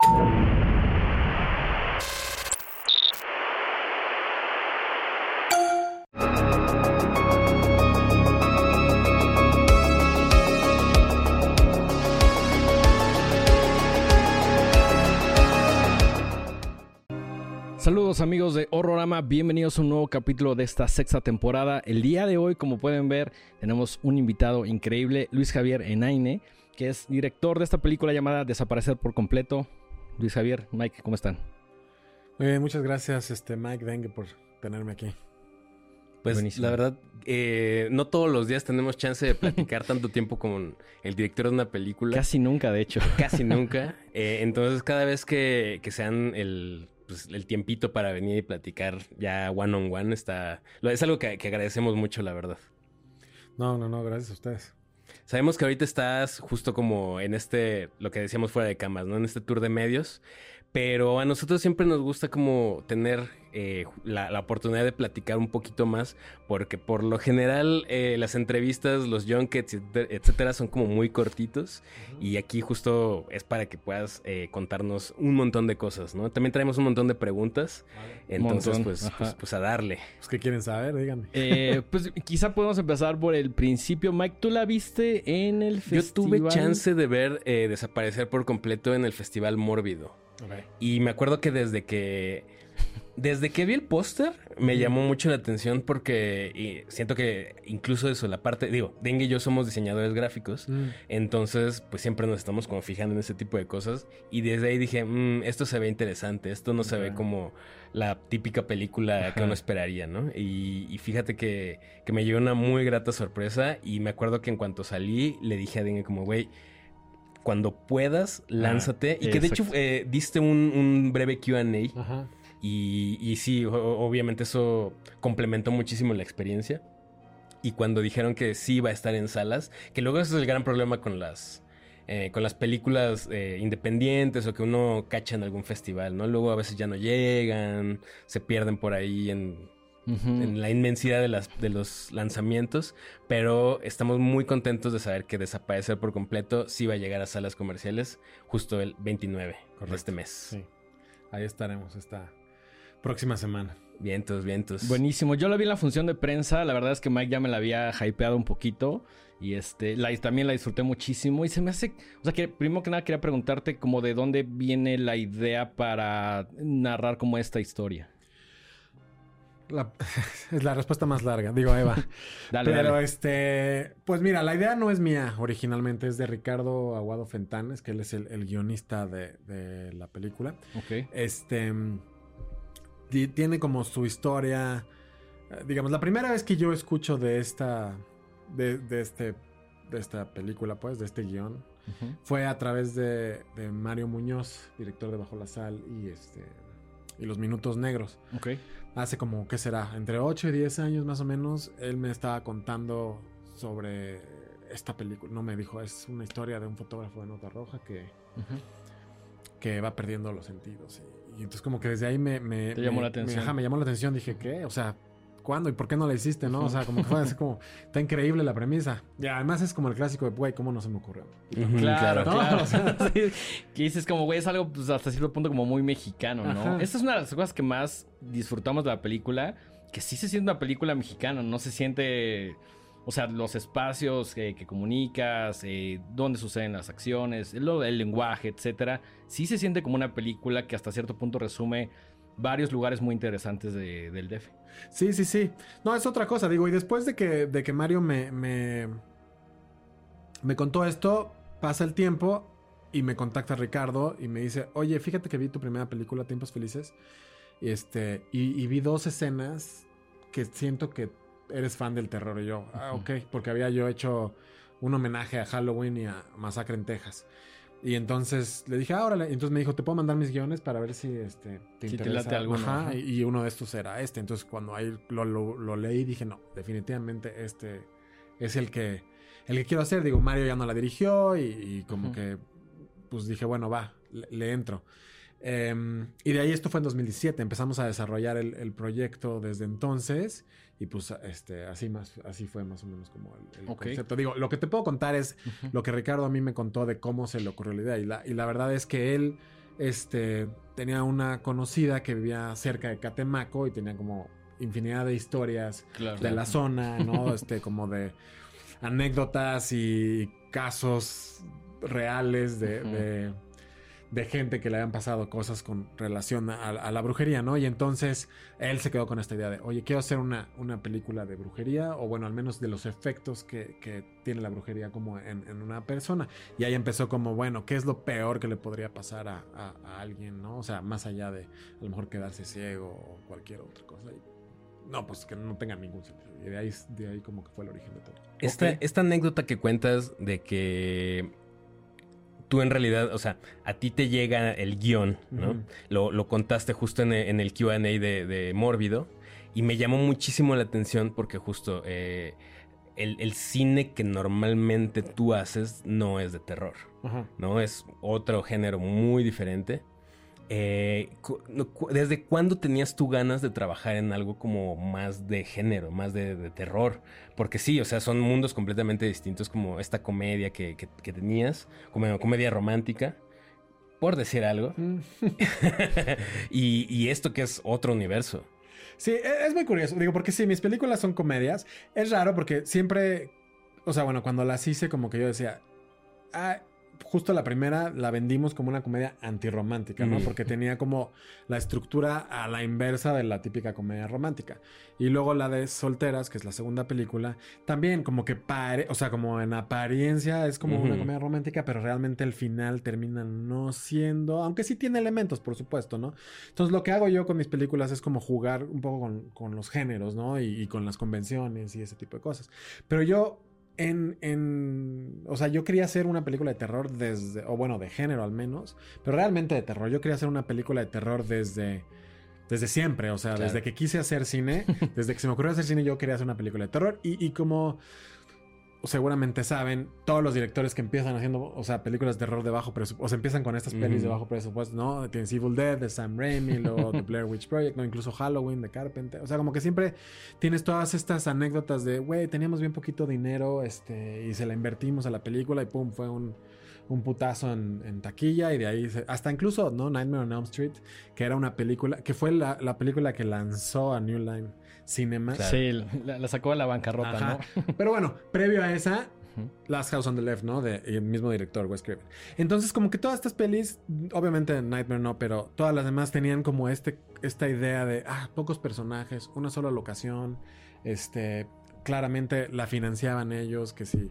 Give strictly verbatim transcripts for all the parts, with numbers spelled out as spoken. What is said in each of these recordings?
Saludos amigos de Horrorama, bienvenidos a un nuevo capítulo de esta sexta temporada. El día de hoy, como pueden ver, tenemos un invitado increíble, Luis Javier Enaine, que es director de esta película llamada Desaparecer por Completo. Luis Javier, Mike, ¿cómo están? Muy bien, muchas gracias este Mike Dengue por tenerme aquí. Pues Buenísimo. La verdad, eh, no todos los días tenemos chance de platicar tanto tiempo con el director de una película. Casi nunca, de hecho. Casi nunca. Eh, entonces, cada vez que, que sean el... Pues el tiempito para venir y platicar ya one on one está... Es algo que, que agradecemos mucho, la verdad. No, no, no, gracias a ustedes. Sabemos que ahorita estás justo como en este... Lo que decíamos fuera de camas, ¿no? En este tour de medios. Pero a nosotros siempre nos gusta como tener eh, la, la oportunidad de platicar un poquito más. Porque por lo general eh, las entrevistas, los junkets, etcétera, son como muy cortitos. Uh-huh. Y aquí justo es para que puedas eh, contarnos un montón de cosas, ¿no? También traemos un montón de preguntas. Vale. Entonces, pues, pues, pues a darle. Pues, ¿qué quieren saber? Díganme. Eh, pues quizá podemos empezar por el principio. Mike, ¿tú la viste en el festival? Yo tuve chance de ver eh, Desaparecer por Completo en el Festival Mórbido. Okay. Y me acuerdo que desde que desde que vi el póster me mm. llamó mucho la atención porque y siento que incluso eso, la parte, digo, Dengue y yo somos diseñadores gráficos, mm. entonces pues siempre nos estamos como fijando en ese tipo de cosas y desde ahí dije, mmm, esto se ve interesante, esto no okay. se ve como la típica película Ajá. que uno esperaría, ¿no? Y, y fíjate que, que me llegó una muy grata sorpresa y me acuerdo que en cuanto salí le dije a Dengue como, güey, cuando puedas, lánzate. Ah, y que exacto. de hecho eh, diste un, un breve Q and A. Ajá. Y, y sí, o, obviamente eso complementó muchísimo la experiencia. Y cuando dijeron que sí iba a estar en salas, que luego ese es el gran problema con las, eh, con las películas eh, independientes o que uno cacha en algún festival, ¿no? Luego a veces ya no llegan, se pierden por ahí en... Uh-huh. en la inmensidad de, las, de los lanzamientos, pero estamos muy contentos de saber que Desaparecer por Completo sí va a llegar a salas comerciales justo el veintinueve Correcto. De este mes. Sí, ahí estaremos esta próxima semana. Vientos, vientos. Buenísimo. Yo la vi en la función de prensa. La verdad es que Mike ya me la había hypeado un poquito. Y este la, también la disfruté muchísimo. Y se me hace... O sea, que primero que nada quería preguntarte como de dónde viene la idea para narrar como esta historia. La, es la respuesta más larga, digo Eva. dale, Pero dale. este, pues mira, la idea no es mía originalmente, es de Ricardo Aguado Fentanes, que él es el, el guionista de, de la película. Ok. Este di, tiene como su historia, digamos, la primera vez que yo escucho de esta, de, de este, de esta película, pues, de este guión, uh-huh. fue a través de, de Mario Muñoz, director de Bajo la Sal y este. Y Los Minutos Negros. Ok. Hace como, ¿qué será? Entre ocho y diez años más o menos, él me estaba contando sobre esta película. No me dijo, es una historia de un fotógrafo de nota roja que, uh-huh. que va perdiendo los sentidos. Y, y entonces como que desde ahí me... me ¿Te llamó me, la atención? Me, ajá, me llamó la atención. Dije, ¿qué? O sea, ¿cuándo? ¿Y por qué no la hiciste, no? O sea, como que fue así como... Está increíble la premisa. Y además es como el clásico de, güey, ¿cómo no se me ocurrió? Uh-huh, claro, ¿no? Claro. O sea, sí, que dices como, güey, es algo pues, hasta cierto punto como muy mexicano, ¿no? Ajá. Esta es una de las cosas que más disfrutamos de la película, que sí se siente una película mexicana, no se siente... O sea, los espacios que, que comunicas, eh, dónde suceden las acciones, el, el lenguaje, etcétera. Sí se siente como una película que hasta cierto punto resume varios lugares muy interesantes de, del D F. Sí, sí, sí. No, es otra cosa, digo, y después de que, de que Mario me, me, me contó esto, pasa el tiempo y me contacta Ricardo y me dice, oye, fíjate que vi tu primera película, Tiempos Felices, y, este, y, y vi dos escenas que siento que eres fan del terror. Y yo, ah, ok, porque había yo hecho un homenaje a Halloween y a Masacre en Texas. Y entonces le dije, ah, órale. Y entonces me dijo, ¿te puedo mandar mis guiones para ver si este, te si interesa? Te late alguno, ajá, ajá. Y uno de estos era este. Entonces cuando ahí lo, lo, lo leí dije, no, definitivamente este es el que, el que quiero hacer. Digo, Mario ya no la dirigió y, y como uh-huh. que pues dije, bueno, va, le, le entro. Eh, y de ahí esto fue en dos mil diecisiete. Empezamos a desarrollar el, el proyecto desde entonces. Y pues este, así más, así fue más o menos como el, el okay. concepto. Digo, lo que te puedo contar es uh-huh. lo que Ricardo a mí me contó de cómo se le ocurrió la idea. Y la, y la verdad es que él este, tenía una conocida que vivía cerca de Catemaco y tenía como infinidad de historias Claro. de la zona, ¿no? Este, como de anécdotas y casos reales de, Ujú. de, de gente que le habían pasado cosas con relación a, a la brujería, ¿no? Y entonces él se quedó con esta idea de, oye, quiero hacer una, una película de brujería, o bueno, al menos de los efectos que, que tiene la brujería como en, en una persona. Y ahí empezó como, bueno, ¿qué es lo peor que le podría pasar a, a, a alguien, ¿no? O sea, más allá de a lo mejor quedarse ciego o cualquier otra cosa. Y, no, pues que no tenga ningún sentido. Y de ahí, de ahí como que fue el origen de todo. Esta, Ok. esta anécdota que cuentas de que tú en realidad, o sea, a ti te llega el guión, ¿no? Ujú. Lo, lo contaste justo en, el- en el Q and A de, de Mórbido y me llamó muchísimo la atención porque justo eh, el, el cine que normalmente tú haces no es de terror, Ajá. ¿no? Es otro género muy diferente. Eh, cu- no, cu- ¿Desde cuándo tenías tú ganas de trabajar en algo como más de género, más de, de terror? Porque sí, o sea, son mundos completamente distintos como esta comedia que, que- que tenías, como comedia romántica, por decir algo, Mm. y, y esto que es otro universo. Sí, e- es muy curioso. Digo, porque sí, mis películas son comedias. Es raro porque siempre. O sea, bueno, cuando las hice, como que yo decía. Ah, justo la primera la vendimos como una comedia antirromántica, ¿no? Mm. Porque tenía como la estructura a la inversa de la típica comedia romántica. Y luego la de Solteras, que es la segunda película, también como que pare, o sea, como en apariencia es como una Ujú. comedia romántica, pero realmente el final termina no siendo, aunque sí tiene elementos, por supuesto, ¿no? Entonces lo que hago yo con mis películas es como jugar un poco con, con los géneros, ¿no? Y, y con las convenciones y ese tipo de cosas. Pero yo En, en, o sea, yo quería hacer una película de terror desde, o bueno, de género al menos, pero realmente de terror. Yo quería hacer una película de terror desde, desde siempre, o sea, Claro. desde que quise hacer cine, desde que se me ocurrió hacer cine, yo quería hacer una película de terror. Y, y como seguramente saben, todos los directores que empiezan haciendo, o sea, películas de terror de bajo presupuesto, o sea, empiezan con estas pelis Ujú. de bajo presupuesto, ¿no? Tienes Evil Dead de Sam Raimi, luego The Blair Witch Project, ¿no? Incluso Halloween de Carpenter. O sea, como que siempre tienes todas estas anécdotas de, güey, teníamos bien poquito dinero, este, y se la invertimos a la película y pum, fue un, un putazo en, en taquilla y de ahí, se, hasta incluso, ¿no? Nightmare on Elm Street, que era una película, que fue la, la película que lanzó a New Line Cinema. Claro. Sí, la, la sacó a la bancarrota, Ajá. ¿no? Pero bueno, previo a esa, Ujú. Last House on the Left, ¿no? De y el mismo director, Wes Craven. Entonces, como que todas estas pelis, obviamente Nightmare no, pero todas las demás tenían como este, esta idea de, ah, pocos personajes, una sola locación, este, claramente la financiaban ellos, que si,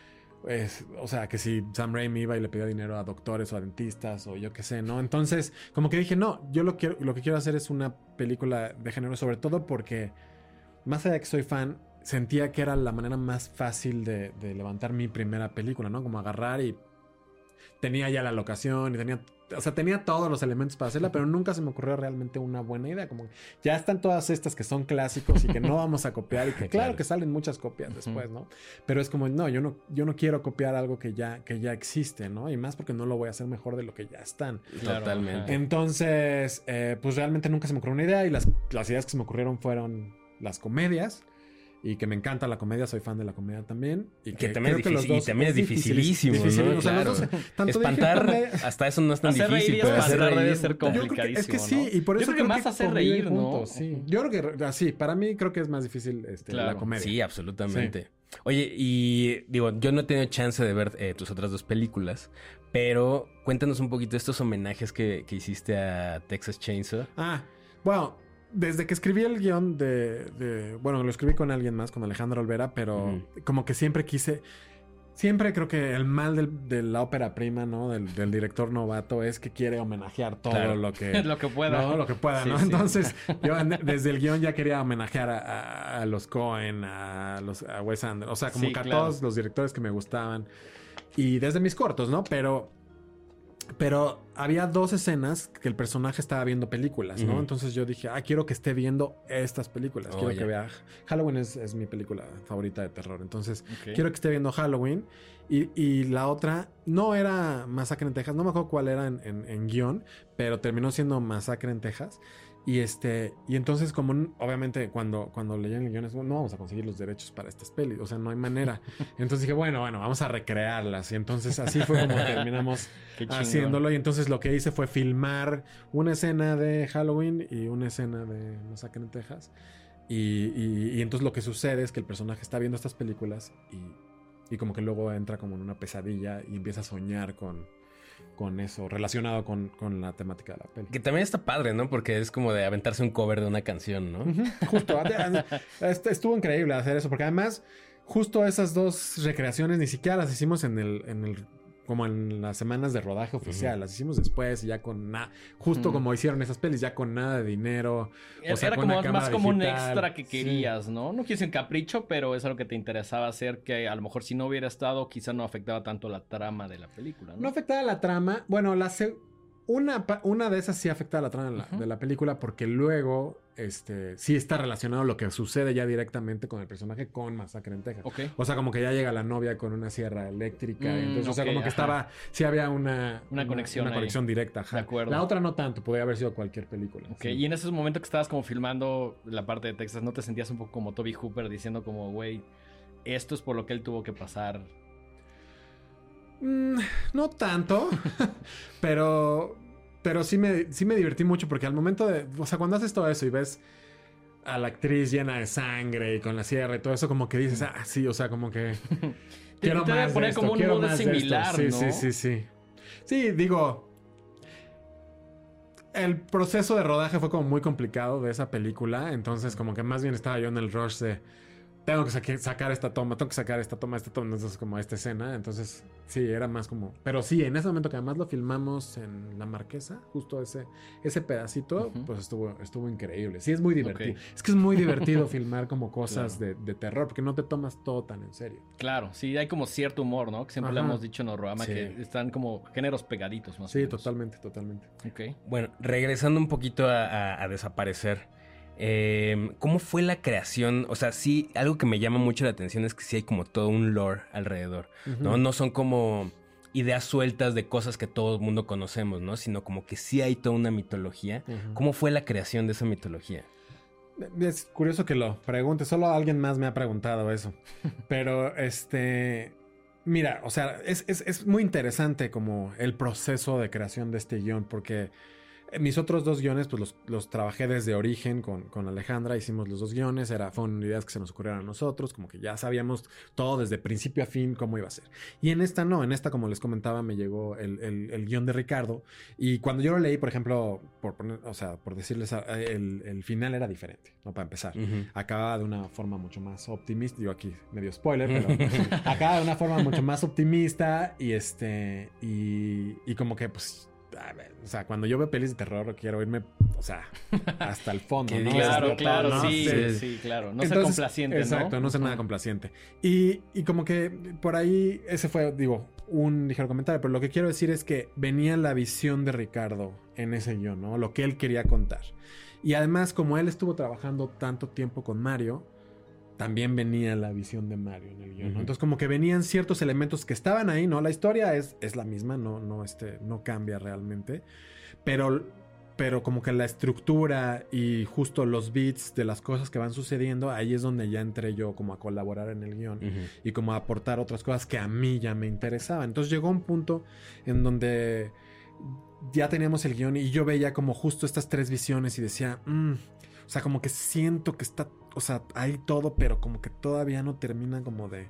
es, o sea, que si Sam Raimi iba y le pedía dinero a doctores o a dentistas o yo qué sé, ¿no? Entonces, como que dije, no, yo lo, quiero, lo que quiero hacer es una película de género, sobre todo porque, más allá de que soy fan, sentía que era la manera más fácil de, de levantar mi primera película, ¿no? Como agarrar y tenía ya la locación y tenía, o sea, tenía todos los elementos para hacerla, pero nunca se me ocurrió realmente una buena idea. Como ya están todas estas que son clásicos y que no vamos a copiar y que claro, Claro. que salen muchas copias después, ¿no? Pero es como, no, yo no, yo no quiero copiar algo que ya, que ya existe, ¿no? Y más porque no lo voy a hacer mejor de lo que ya están. Claro, Totalmente. ajá. Entonces, eh, pues realmente nunca se me ocurrió una idea y las, las ideas que se me ocurrieron fueron las comedias. Y que me encanta la comedia, soy fan de la comedia también. Y Que que, también creo es que los difícil- y dos también es dificilísimo, dificilísimo. ¿no? O sea, los Claro. dos, tanto Espantar, dirigir comedia- hasta eso no es tan Hacer reír difícil, y pero hacer espantar debe reír. ser Yo creo que complicadísimo, es que sí, ¿no? y por Yo eso creo que más hacer conviven reír, ¿no? juntos, sí. Yo creo que así, para mí creo que es más difícil este, Claro. la comedia. Sí, absolutamente. Oye, y digo, yo no he tenido chance de ver eh, tus otras dos películas, pero cuéntanos un poquito estos homenajes que, que hiciste a Texas Chainsaw. Ah, bueno, desde que escribí el guión de, de- bueno, lo escribí con alguien más, con Alejandro Olvera, pero Ujú. como que siempre quise, siempre creo que el mal del- de la ópera prima, ¿no? Del, del director novato es que quiere homenajear todo Claro. lo que... Lo que pueda. No, lo que pueda, Sí, ¿no? sí. Entonces, yo en- desde el guión ya quería homenajear a, a- a los Coen, a, los, a Wes Anderson, o sea, como Sí, que a claro. todos los directores que me gustaban. Y desde mis cortos, ¿no? Pero, pero había dos escenas que el personaje estaba viendo películas, ¿no? Ujú. Entonces yo dije, ah, quiero que esté viendo estas películas. Oh, quiero ya. que vea... Halloween es, es mi película favorita de terror. Entonces, Ok. quiero que esté viendo Halloween. Y, y la otra no era Masacre en Texas. No me acuerdo cuál era en, en- en guión, pero terminó siendo Masacre en Texas. Y este, y entonces como obviamente cuando, cuando leían el guion es, no vamos a conseguir los derechos para estas pelis, o sea, no hay manera. Entonces dije, bueno, bueno, vamos a recrearlas. Y entonces así fue como terminamos haciéndolo. Y entonces lo que hice fue filmar una escena de Halloween y una escena de Masacre en Texas. Y, y, y entonces lo que sucede es que el personaje está viendo estas películas y, y como que luego entra como en una pesadilla y empieza a soñar con... con eso, relacionado con, con la temática de la peli. Que también está padre, ¿no? Porque es como de aventarse un cover de una canción, ¿no? Uh-huh, justo. Estuvo increíble hacer eso, porque además, justo esas dos recreaciones ni siquiera las hicimos en el... En el como en las semanas de rodaje oficial. Uh-huh. Las hicimos después y ya con nada... Justo uh-huh. como hicieron esas pelis, ya con nada de dinero. Era, o sea, era como más como un extra que querías, sí. ¿no? No quise un capricho, pero es algo que te interesaba hacer, que a lo mejor si no hubiera estado, quizá no afectaba tanto la trama de la película, ¿no? No afectaba la trama. Bueno, la se... una, una de esas sí afectaba la trama de la, uh-huh. de la película, porque luego este, sí está relacionado lo que sucede ya directamente con el personaje con Masacre en Texas. Okay. O sea, como que ya llega la novia con una sierra eléctrica. Mm, entonces, okay, o sea, como que ajá. estaba... Sí había una... Una conexión. Una, una conexión directa. Ajá. De acuerdo. La otra no tanto. Podría haber sido cualquier película. Ok. Sí. Y en esos momentos que estabas como filmando la parte de Texas, ¿no te sentías un poco como Toby Hooper diciendo como, güey, esto es por lo que él tuvo que pasar? Mm, no tanto. pero... Pero sí me, sí me divertí mucho porque al momento de... O sea, cuando haces todo eso y ves a la actriz llena de sangre y con la sierra y todo eso, como que dices, ah, sí, o sea, como que... quiero te más poner de esto, como un quiero modo más similar, de esto. Sí, ¿no? sí, sí, sí. Sí, digo... El proceso de rodaje fue como muy complicado de esa película. Entonces, como que más bien estaba yo en el rush de... Tengo que sa- sacar esta toma, tengo que sacar esta toma, esta toma, entonces como esta escena. Entonces, sí, era más como... Pero sí, en ese momento que además lo filmamos en La Marquesa, justo ese, ese pedacito, uh-huh. pues estuvo, estuvo increíble. Sí, es muy divertido. Okay. Es que es muy divertido filmar como cosas claro. de, de terror, porque no te tomas todo tan en serio. Claro, sí, hay como cierto humor, ¿no? Que siempre Ajá. le hemos dicho en Horrorama, sí. que están como géneros pegaditos más sí, o menos. totalmente, totalmente. Ok. Bueno, regresando un poquito a, a, a Desaparecer... Eh, ¿Cómo fue la creación? O sea, sí, algo que me llama mucho la atención es que sí hay como todo un lore alrededor, uh-huh. ¿no? No son como ideas sueltas de cosas que todo el mundo conocemos, ¿no? Sino como que sí hay toda una mitología. Uh-huh. ¿Cómo fue la creación de esa mitología? Es curioso que lo pregunte, solo alguien más me ha preguntado eso. Pero, este... Mira, o sea, es, es, es muy interesante como el proceso de creación de este guión, porque... Mis otros dos guiones, pues los, los trabajé desde origen con, con Alejandra. Hicimos los dos guiones. Era, fueron ideas que se nos ocurrieron a nosotros. Como que ya sabíamos todo desde principio a fin cómo iba a ser. Y en esta no. En esta, como les comentaba, me llegó el, el, el guión de Ricardo. Y cuando yo lo leí, por ejemplo, por poner, o sea, por decirles, el, el final era diferente, ¿no? Para empezar. Uh-huh. Acababa de una forma mucho más optimista. Digo aquí, medio spoiler, pero acababa de una forma mucho más optimista. Y este, y, y como que, pues... O sea, cuando yo veo pelis de terror quiero irme, o sea, hasta el fondo, ¿no? Claro, Hasta claro, ¿no? sí, sí, sí, claro. No Entonces, ser complaciente, exacto, ¿no? Exacto, no ser nada complaciente. Y, y como que por ahí, ese fue, digo, un ligero comentario, pero lo que quiero decir es que venía la visión de Ricardo en ese guión, ¿no? Lo que él quería contar. Y además, como él estuvo trabajando tanto tiempo con Mario... También venía la visión de Mario en el guión, ¿no? Uh-huh. Entonces como que venían ciertos elementos que estaban ahí, ¿no? La historia es, es la misma, no, no, este, no cambia realmente. Pero, pero como que la estructura y justo los beats de las cosas que van sucediendo, ahí es donde ya entré yo como a colaborar en el guión. Uh-huh. Y como a aportar otras cosas que a mí ya me interesaban. Entonces llegó un punto en donde ya teníamos el guión y yo veía como justo estas tres visiones y decía... Mmm, o sea, como que siento que está... O sea, hay todo, pero como que todavía no termina como de...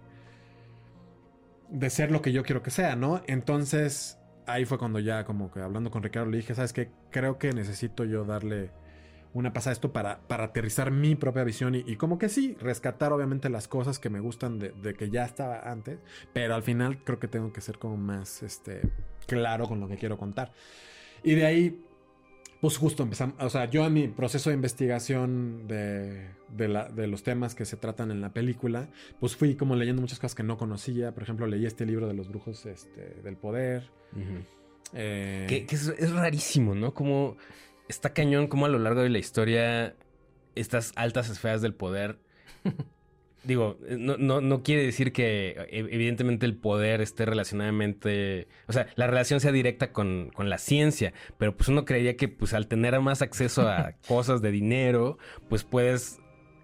De ser lo que yo quiero que sea, ¿no? Entonces, ahí fue cuando ya como que hablando con Ricardo le dije, ¿sabes qué? Creo que necesito yo darle una pasada a esto para, para aterrizar mi propia visión. Y, y como que sí, rescatar obviamente las cosas que me gustan de, de que ya estaba antes. Pero al final creo que tengo que ser como más este, claro con lo que quiero contar. Y de ahí... Pues justo empezamos, o sea, yo en mi proceso de investigación de, de, la, de los temas que se tratan en la película, pues fui como leyendo muchas cosas que no conocía. Por ejemplo, leí este libro de los brujos este, del poder. Uh-huh. Eh... Que, que es, es rarísimo, ¿no? Como está cañón, como a lo largo de la historia estas altas esferas del poder digo, no, no, no quiere decir que evidentemente el poder esté relacionadamente... O sea, la relación sea directa con, con la ciencia, pero pues uno creería que pues al tener más acceso a cosas de dinero, pues puedes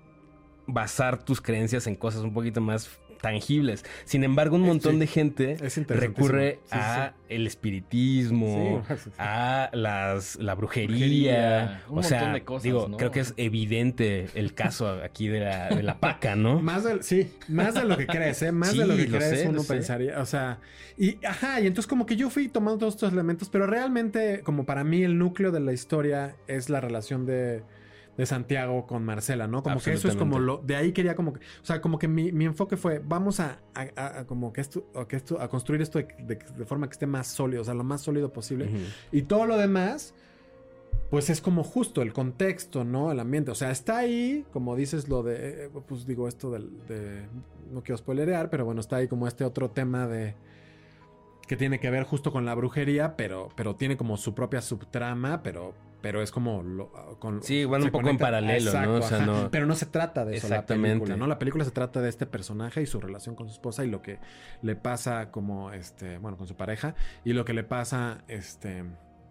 basar tus creencias en cosas un poquito más tangibles. Sin embargo, un montón sí, de gente recurre sí, a sí. el espiritismo, sí. a las, la brujería. brujería un o sea, montón de cosas, digo, ¿no? Creo que es evidente el caso aquí de la, de la paca, ¿no? Más de, sí, más de lo que crees, ¿eh? Más sí, de lo que lo crees sé, uno pensaría. O sea, y ajá, y entonces como que yo fui tomando todos estos elementos, pero realmente, como para mí, el núcleo de la historia es la relación de... de Santiago con Marcela, ¿no? Como que eso es como lo... De ahí quería como que... O sea, como que mi, mi enfoque fue... Vamos a, a, a como que esto, a, que esto... A construir esto de, de, de forma que esté más sólido. O sea, lo más sólido posible. Uh-huh. Y todo lo demás... Pues es como justo el contexto, ¿no? El ambiente. O sea, está ahí... Como dices lo de... Pues digo esto del... De, no quiero spoilerear, pero bueno, está ahí como este otro tema de... Que tiene que ver justo con la brujería, pero, pero tiene como su propia subtrama, pero... Pero es como... Lo, con, sí, bueno, un poco conecta, en paralelo, exacto, ¿no? O sea, no... Pero no se trata de eso la película, ¿no? La película se trata de este personaje y su relación con su esposa y lo que le pasa como, este... Bueno, con su pareja. Y lo que le pasa, este...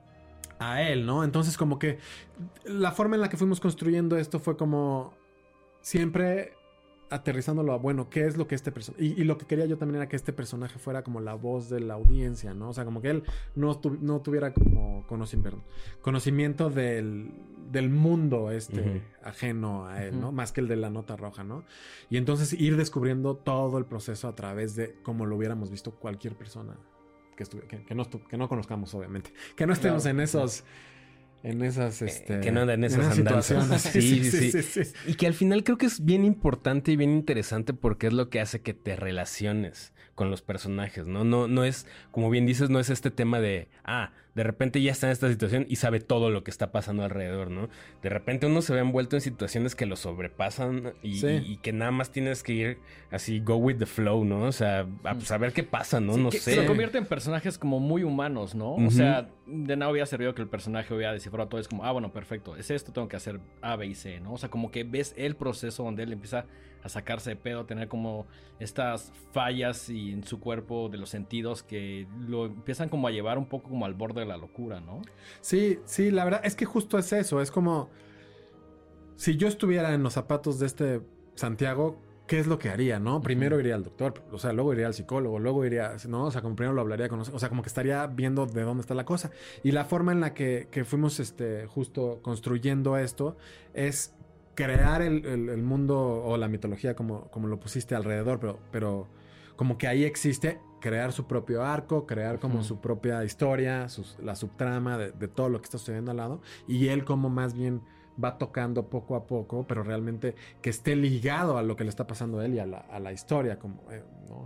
a él, ¿no? Entonces como que... La forma en la que fuimos construyendo esto fue como... Siempre... aterrizándolo a, bueno, ¿qué es lo que este personaje... Y, y lo que quería yo también era que este personaje fuera como la voz de la audiencia, ¿no? O sea, como que él no, tu, no tuviera como conocimiento, conocimiento del, del mundo este uh-huh. ajeno a él, uh-huh. ¿no? Más que el de la nota roja, ¿no? Y entonces ir descubriendo todo el proceso a través de como lo hubiéramos visto cualquier persona que, estuve, que, que, no, que no conozcamos, obviamente. Que no estemos claro. en esos... En esas, este... Que no andan en esas andanzas. Sí sí sí, sí, sí, sí. Y que al final creo que es bien importante y bien interesante porque es lo que hace que te relaciones con los personajes, ¿no? No, no es, como bien dices, no es este tema de... Ah, de repente ya está en esta situación y sabe todo lo que está pasando alrededor, ¿no? De repente uno se ve envuelto en situaciones que lo sobrepasan y, sí. y, y que nada más tienes que ir así, go with the flow, ¿no? O sea, a saber qué pasa, ¿no? Sí, no que sé. Se convierte en personajes como muy humanos, ¿no? Uh-huh. O sea, de nada hubiera servido que el personaje hubiera descifrado todo. Es como, ah, bueno, perfecto, es esto, tengo que hacer A, B y C, ¿no? O sea, como que ves el proceso donde él empieza a sacarse de pedo, a tener como estas fallas y en su cuerpo de los sentidos que lo empiezan como a llevar un poco como al borde de la locura, ¿no? Sí, sí, la verdad es que justo es eso, es como si yo estuviera en los zapatos de este Santiago, ¿qué es lo que haría, no? Primero uh-huh. iría al doctor, o sea, luego iría al psicólogo, luego iría, ¿no? O sea, como primero lo hablaría con, o sea, como que estaría viendo de dónde está la cosa. Y la forma en la que, que fuimos, este, justo construyendo esto es crear el, el, el mundo o la mitología como, como lo pusiste alrededor, pero, pero como que ahí existe crear su propio arco, crear como uh-huh. su propia historia, sus, la subtrama de, de todo lo que está sucediendo al lado, y él como más bien va tocando poco a poco, pero realmente que esté ligado a lo que le está pasando a él y a la, a la historia, como, eh, ¿no?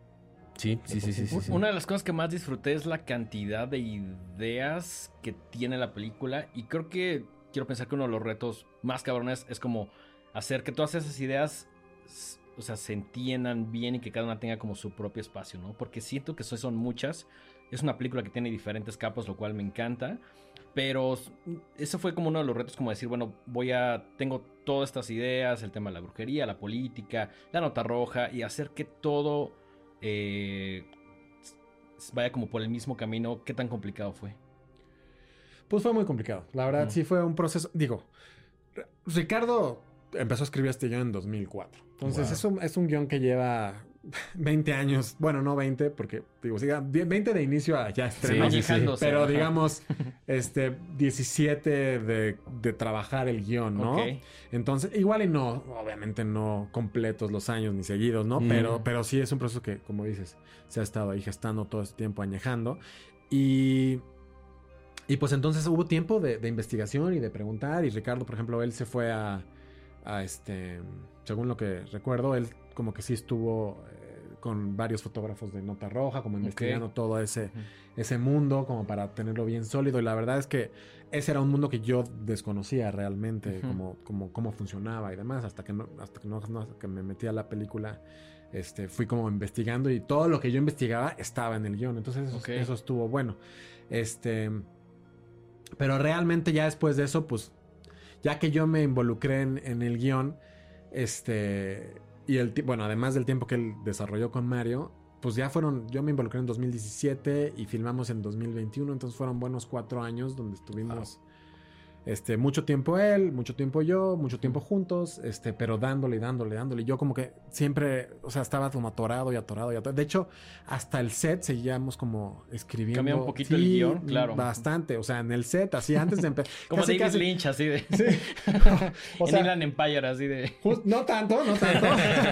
Sí, sí, sí, sí, sí, sí. Una de las cosas que más disfruté es la cantidad de ideas que tiene la película, y creo que quiero pensar que uno de los retos más cabrones es como hacer que todas esas ideas, o sea, se entiendan bien y que cada una tenga como su propio espacio, ¿no? Porque siento que son muchas. Es una película que tiene diferentes capas, lo cual me encanta. Pero eso fue como uno de los retos, como decir, bueno, voy a... Tengo todas estas ideas, el tema de la brujería, la política, la nota roja, y hacer que todo eh, vaya como por el mismo camino. ¿Qué tan complicado fue? Pues fue muy complicado. La verdad, uh-huh. sí fue un proceso... Digo, Ricardo empezó a escribir este guión en dos mil cuatro. Entonces, wow. es, un, es un guión que lleva veinte años. Bueno, no veinte, porque, digo, siga, veinte de inicio a ya estreno. Sí, sí, pero, digamos, este, diecisiete de, de trabajar el guión, ¿no? Okay. Entonces, igual y no, obviamente no completos los años ni seguidos, ¿no? Mm. Pero, pero sí es un proceso que, como dices, se ha estado ahí gestando todo este tiempo, añejando. Y... Y pues entonces hubo tiempo de, de investigación y de preguntar. Y Ricardo, por ejemplo, él se fue a, a este... Según lo que recuerdo, él como que sí estuvo eh, con varios fotógrafos de nota roja, como investigando okay. todo ese, uh-huh. ese mundo, como para tenerlo bien sólido. Y la verdad es que ese era un mundo que yo desconocía realmente, uh-huh. como, como cómo funcionaba y demás. Hasta que no, hasta que no, no hasta que me metí a la película, este, fui como investigando. Y todo lo que yo investigaba estaba en el guión. Entonces eso, okay. eso estuvo bueno. Este... Pero realmente ya después de eso, pues, ya que yo me involucré en, en el guión, este, y el bueno, además del tiempo que él desarrolló con Mario, pues ya fueron, yo me involucré en dos mil diecisiete y filmamos en dos mil veintiuno, entonces fueron buenos cuatro años donde estuvimos... Wow. Este, mucho tiempo él, mucho tiempo yo, mucho tiempo juntos, este, pero dándole y dándole, dándole. Y yo como que siempre, o sea, estaba como atorado y atorado y atorado. De hecho, hasta el set seguíamos como escribiendo. Cambia un poquito sí, el guión, claro. Bastante, o sea, en el set, así antes de empezar. Como casi, David casi... Lynch, así de... Sí. o sea, en Inland Empire, así de... Just, no tanto, no tanto.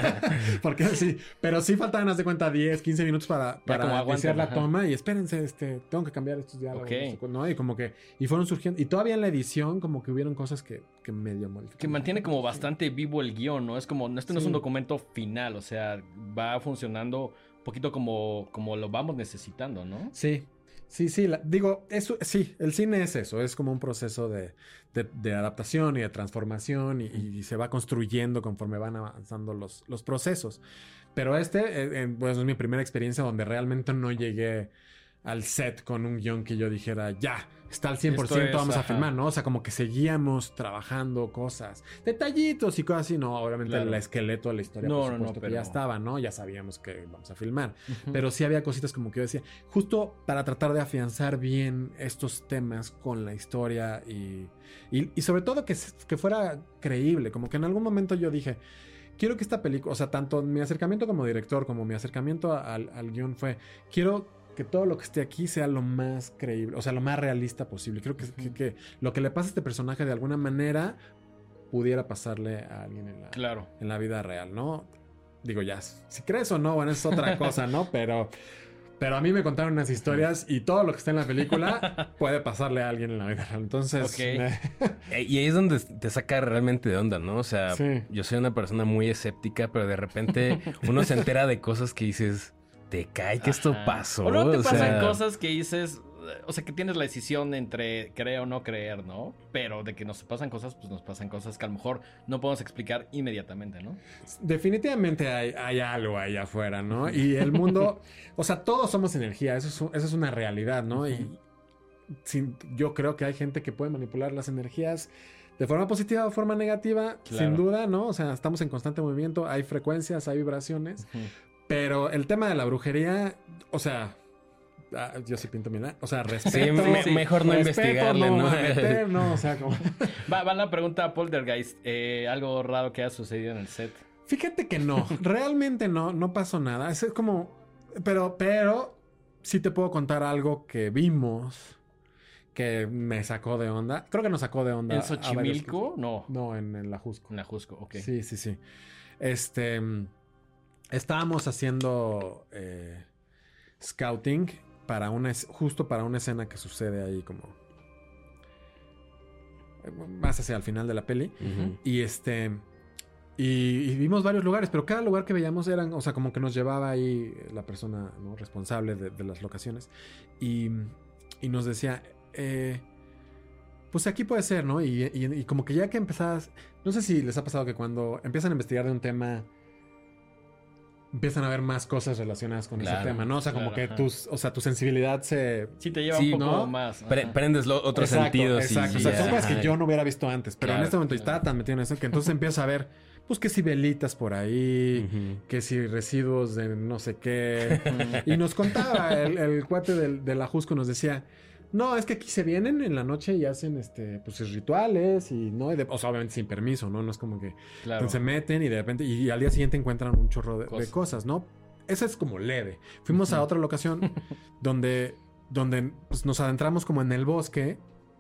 Porque sí, pero sí faltaban, haz de cuenta, diez, quince minutos para, para iniciar la ajá. toma. Y espérense, este, tengo que cambiar estos diálogos. Okay. ¿No? Y como que, y fueron surgiendo, y todavía en la edición como que hubieron cosas que, que medio modificaron. Que mantiene como bastante vivo el guión, ¿no? Es como, este no sí. es un documento final, o sea, va funcionando un poquito como, como lo vamos necesitando, ¿no? Sí, sí, sí. La, digo, eso, sí, el cine es eso, es como un proceso de, de, de adaptación y de transformación y, y se va construyendo conforme van avanzando los, los procesos. Pero este, eh, pues es mi primera experiencia donde realmente no llegué al set con un guión que yo dijera, ya, está al cien por ciento, es, vamos ajá. a filmar, ¿no? O sea, como que seguíamos trabajando cosas, detallitos y cosas así, no, obviamente claro. el esqueleto de la historia, no, por supuesto, no, no, que pero... ya estaba, ¿no? Ya sabíamos que vamos a filmar, uh-huh. pero sí había cositas como que yo decía, justo para tratar de afianzar bien estos temas con la historia y, y, y sobre todo que, que fuera creíble, como que en algún momento yo dije, quiero que esta película, o sea, tanto mi acercamiento como director, como mi acercamiento al, al guión fue, quiero que todo lo que esté aquí sea lo más creíble, o sea, lo más realista posible. Creo que, uh-huh. que, que lo que le pasa a este personaje de alguna manera pudiera pasarle a alguien en la, claro. en la vida real, ¿no? Digo, ya, si crees o no, bueno, es otra cosa, ¿no? Pero, pero a mí me contaron unas historias y todo lo que está en la película puede pasarle a alguien en la vida real. Entonces... Okay. Me... y ahí es donde te saca realmente de onda, ¿no? O sea, sí. yo soy una persona muy escéptica, pero de repente uno se entera de cosas que dices... Te cae que esto pasó. O no te o pasan sea... cosas que dices, o sea, que tienes la decisión entre creer o no creer, ¿no? Pero de que nos pasan cosas, pues nos pasan cosas que a lo mejor no podemos explicar inmediatamente, ¿no? Definitivamente hay, hay algo ahí afuera, ¿no? Y el mundo, o sea, todos somos energía, eso es, eso es una realidad, ¿no? Uh-huh. Y sin, yo creo que hay gente que puede manipular las energías de forma positiva o forma negativa, claro. sin duda, ¿no? O sea, estamos en constante movimiento, hay frecuencias, hay vibraciones. Uh-huh. Pero el tema de la brujería, o sea, yo sí pinto mi... O sea, respeto. Sí, me, sí. Mejor no respeto, investigarle, ¿no? No, meter, no, o sea, como... Va, va la pregunta a Poltergeist. Eh, ¿Algo raro que haya sucedido en el set? Fíjate que no. Realmente no. No pasó nada. Es como... Pero, pero... Sí te puedo contar algo que vimos... Que me sacó de onda. Creo que nos sacó de onda. ¿En Xochimilco? No. No, en, en La Jusco. En La Jusco, ok. Sí, sí, sí. Este... Estábamos haciendo eh, scouting para una justo para una escena que sucede ahí como más hacia el final de la peli. Uh-huh. Y este y, y vimos varios lugares, pero cada lugar que veíamos eran, o sea, como que nos llevaba ahí la persona, ¿no?, responsable de, de las locaciones y, y nos decía, eh, pues aquí puede ser, ¿no? Y, y, y como que ya que empezabas, no sé si les ha pasado que cuando empiezan a investigar de un tema empiezan a ver más cosas relacionadas con claro, ese tema, ¿no? O sea, como claro, que tus, o sea, tu sensibilidad se... Sí, te lleva sí, un poco ¿no? más. Pre- prendes lo, otros exacto, sentidos. Exacto, y, o sea, son cosas que yo no hubiera visto antes, pero claro, en este momento claro. estaba tan metido en eso que entonces empiezas a ver, pues que si velitas por ahí, uh-huh. que si residuos de no sé qué. Y nos contaba, el, el cuate del, del Ajusco nos decía... No, es que aquí se vienen en la noche y hacen este pues rituales y no, y de, o sea, obviamente sin permiso, ¿no? No es como que claro. entonces se meten y de repente y, y al día siguiente encuentran un chorro de cosas, de cosas ¿no? Esa es como leve. Fuimos uh-huh. a otra locación donde, donde pues, nos adentramos como en el bosque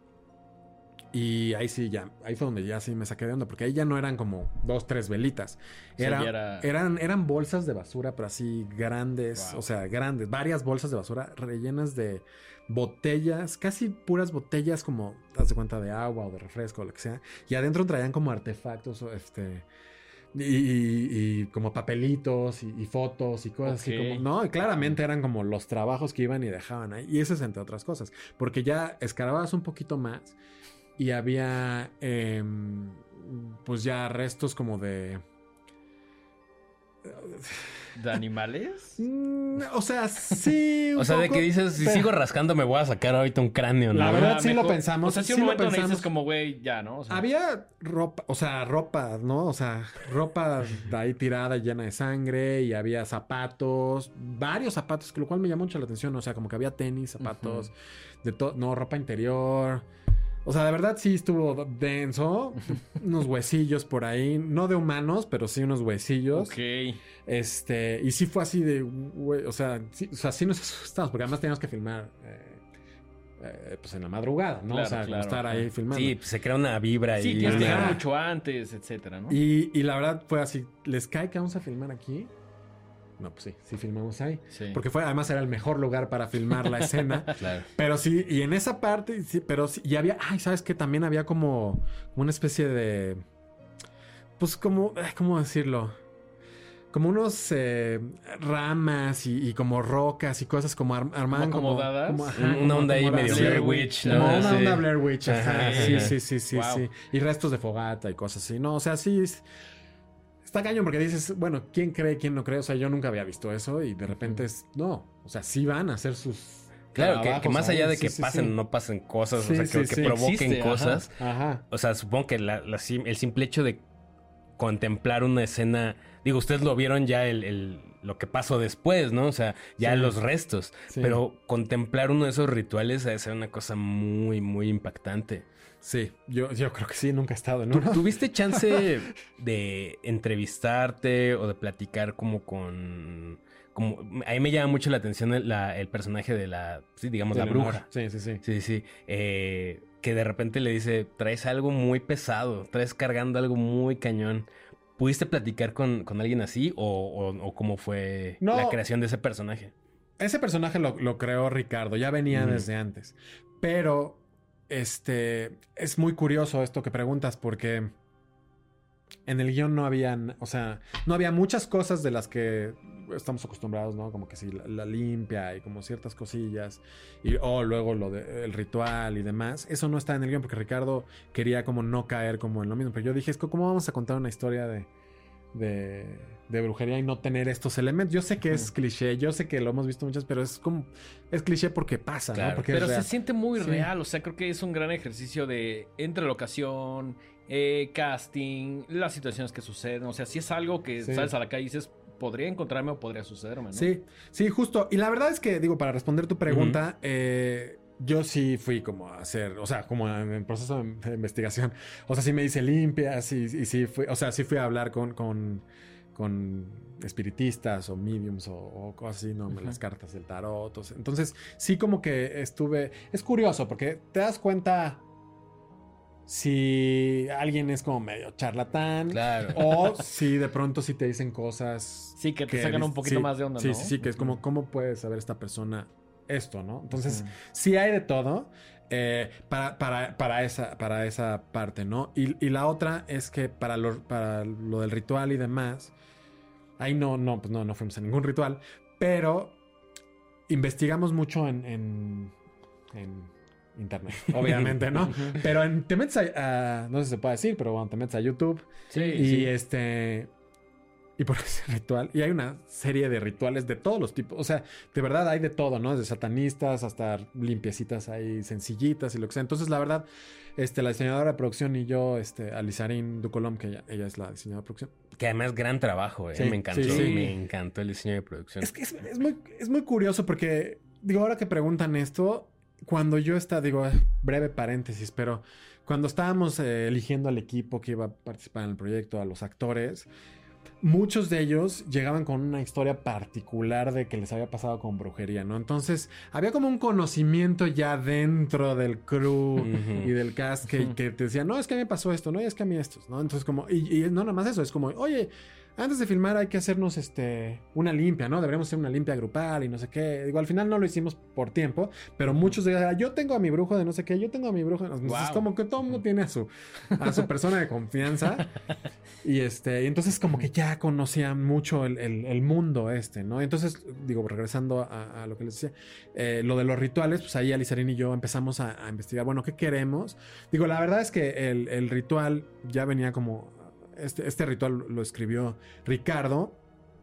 y ahí sí ya, ahí fue donde ya sí me saqué de onda, porque ahí ya no eran como dos, tres velitas. Era, sí, era... Eran, eran bolsas de basura, pero así grandes, wow. o sea, grandes, varias bolsas de basura rellenas de botellas, casi puras botellas como, haz de cuenta, de agua o de refresco o lo que sea. Y adentro traían como artefactos, este... Y, y, y como papelitos y, y fotos y cosas okay. así como... No, y claramente eran como los trabajos que iban y dejaban ahí. Y eso es entre otras cosas. Porque ya escarbabas un poquito más y había... Eh, pues ya restos como de... ¿De animales? Mm, o sea, sí. O sea, poco, de que dices, si pero... sigo rascando me voy a sacar ahorita un cráneo, ¿no? La verdad Ah, sí mejor... lo pensamos. O sea, si sí un momento lo le pensamos. dices como, güey, ya, ¿no? O sea... Había ropa, o sea, ropa, ¿no? O sea, ropa ahí tirada llena de sangre y había zapatos, varios zapatos, lo cual me llamó mucho la atención. O sea, como que había tenis, zapatos, uh-huh. de todo, no, ropa interior. O sea, de verdad sí estuvo denso. Unos huesillos por ahí. No de humanos, pero sí unos huesillos. Ok. Este, y sí fue así de, güey, o sea, sí, o sea, sí nos asustamos, porque además teníamos que filmar, eh, eh, pues en la madrugada, ¿no? Claro, o sea, claro, estar claro. ahí filmando. Sí, pues se crea una vibra sí, y tienes que una... llegar mucho antes, etcétera, ¿no? Y, y la verdad fue así, ¿les cae que vamos a filmar aquí? No, pues sí, sí filmamos ahí. Sí. Porque fue, además era el mejor lugar para filmar la escena. Claro. Pero sí, y en esa parte, sí, pero sí, y había, ay, ¿sabes qué? También había como una especie de, pues como, ¿cómo decirlo? Como unos eh, ramas y, y como rocas y cosas como ar armaban como como... acomodadas. Como, ajá, una como onda ahí medio acomodadas. Blair Witch, ¿no? Como una Sí. onda Blair Witch, ajá. Ajá, Sí, ajá. sí, sí, sí, Wow. sí. Y restos de fogata y cosas así. No, o sea, sí... Es, está cañón porque dices, bueno, ¿quién cree, quién no cree? O sea, yo nunca había visto eso y de repente es... No, o sea, sí van a hacer sus... Claro, que, que más allá de que sí, sí, pasen o sí. no pasen cosas, Sí, o sea, que, sí, que sí. provoquen Existe, cosas. Ajá. O sea, supongo que la, la sim- el simple hecho de contemplar una escena... Digo, ustedes lo vieron ya el, el, lo que pasó después, ¿no? O sea, ya Sí. los restos. Sí. Pero contemplar uno de esos rituales debe ser una cosa muy, muy impactante. Sí, yo, yo creo que sí, nunca he estado en ¿Tú, uno. ¿Tuviste chance de entrevistarte o de platicar como con... Como, a mí me llama mucho la atención el, la, el personaje de la, sí, digamos, De la Leonor. bruja. Sí, sí, sí. Sí, sí. Eh, que de repente le dice, traes algo muy pesado, traes cargando algo muy cañón. ¿Pudiste platicar con, con alguien así o, o, o cómo fue No. la creación de ese personaje? Ese personaje lo, lo creó Ricardo, ya venía Ujú. desde antes. Pero, este, es muy curioso esto que preguntas porque en el guión no habían, o sea, no había muchas cosas de las que estamos acostumbrados, ¿no? Como que sí, la, la limpia y como ciertas cosillas. Y o oh, luego lo del ritual y demás. Eso no está en el guión porque Ricardo quería como no caer como en lo mismo. Pero yo dije, es que ¿cómo vamos a contar una historia de, de, de brujería y no tener estos elementos? Yo sé que es cliché, yo sé que lo hemos visto muchas, pero es como, es cliché porque pasa, Claro. ¿no? Porque Pero es se real. siente muy Sí. real. O sea, creo que es un gran ejercicio de entre locación, eh, casting, las situaciones que suceden. O sea, si es algo que Sí. sales a la calle y dices, podría encontrarme o podría sucederme, ¿no? Sí, sí, justo. Y la verdad es que, digo, para responder tu pregunta, uh-huh. eh, yo sí fui como a hacer, o sea, como en el proceso de investigación. O sea, sí me hice limpias y, y sí fui, o sea, sí fui a hablar con, con, con espiritistas o mediums o, o cosas así, ¿no? Uh-huh. Las cartas del tarot. O sea, entonces, sí como que estuve... Es curioso porque te das cuenta... Si alguien es como medio charlatán. Claro. O si de pronto sí te dicen cosas. Sí, que te que, sacan un poquito sí, más de onda, sí, ¿no? Sí, sí, que es como, ¿cómo puede saber esta persona esto, no? Entonces, uh-huh. sí hay de todo eh, para, para, para, esa, para esa parte, ¿no? Y, y la otra es que para lo, para lo del ritual y demás, ahí no, no, pues no, no fuimos a ningún ritual, pero investigamos mucho en, en, en internet, obviamente, ¿no? Pero en, te metes a, a, no sé si se puede decir, pero bueno, te metes a YouTube. Sí, y sí. este... Y por ese ritual. Y hay una serie de rituales de todos los tipos. O sea, de verdad hay de todo, ¿no? Desde satanistas hasta limpiecitas ahí, sencillitas y lo que sea. Entonces, la verdad, este, la diseñadora de producción y yo, este, Alizarín Ducolom, que ella, ella es la diseñadora de producción. Que además gran trabajo, ¿eh? Sí, me encantó. sí, sí. Me encantó el diseño de producción. Es que es, es, muy, es muy curioso porque, digo, ahora que preguntan esto... Cuando yo estaba, digo, breve paréntesis, pero cuando estábamos eh, eligiendo al equipo que iba a participar en el proyecto, a los actores, muchos de ellos llegaban con una historia particular de que les había pasado con brujería, ¿no? Entonces, había como un conocimiento ya dentro del crew uh-huh. y del cast que, uh-huh. que te decían, no, es que a mí me pasó esto, no, es que a mí esto, ¿no? Entonces, como, y, y no nada más eso, es como, oye... Antes de filmar hay que hacernos este una limpia, ¿no? Deberíamos hacer una limpia grupal y no sé qué. Digo, al final no lo hicimos por tiempo, pero muchos de ellos, yo tengo a mi brujo de no sé qué, yo tengo a mi brujo. Entonces wow. Es como que todo el mundo tiene a su, a su persona de confianza. Y este, y entonces como que ya conocían mucho el, el, el mundo este, ¿no? Entonces, digo, regresando a, a lo que les decía, eh, lo de los rituales, pues ahí Alizarín y yo empezamos a, a investigar, bueno, ¿qué queremos? Digo, la verdad es que el, el ritual ya venía como... Este, este ritual lo escribió Ricardo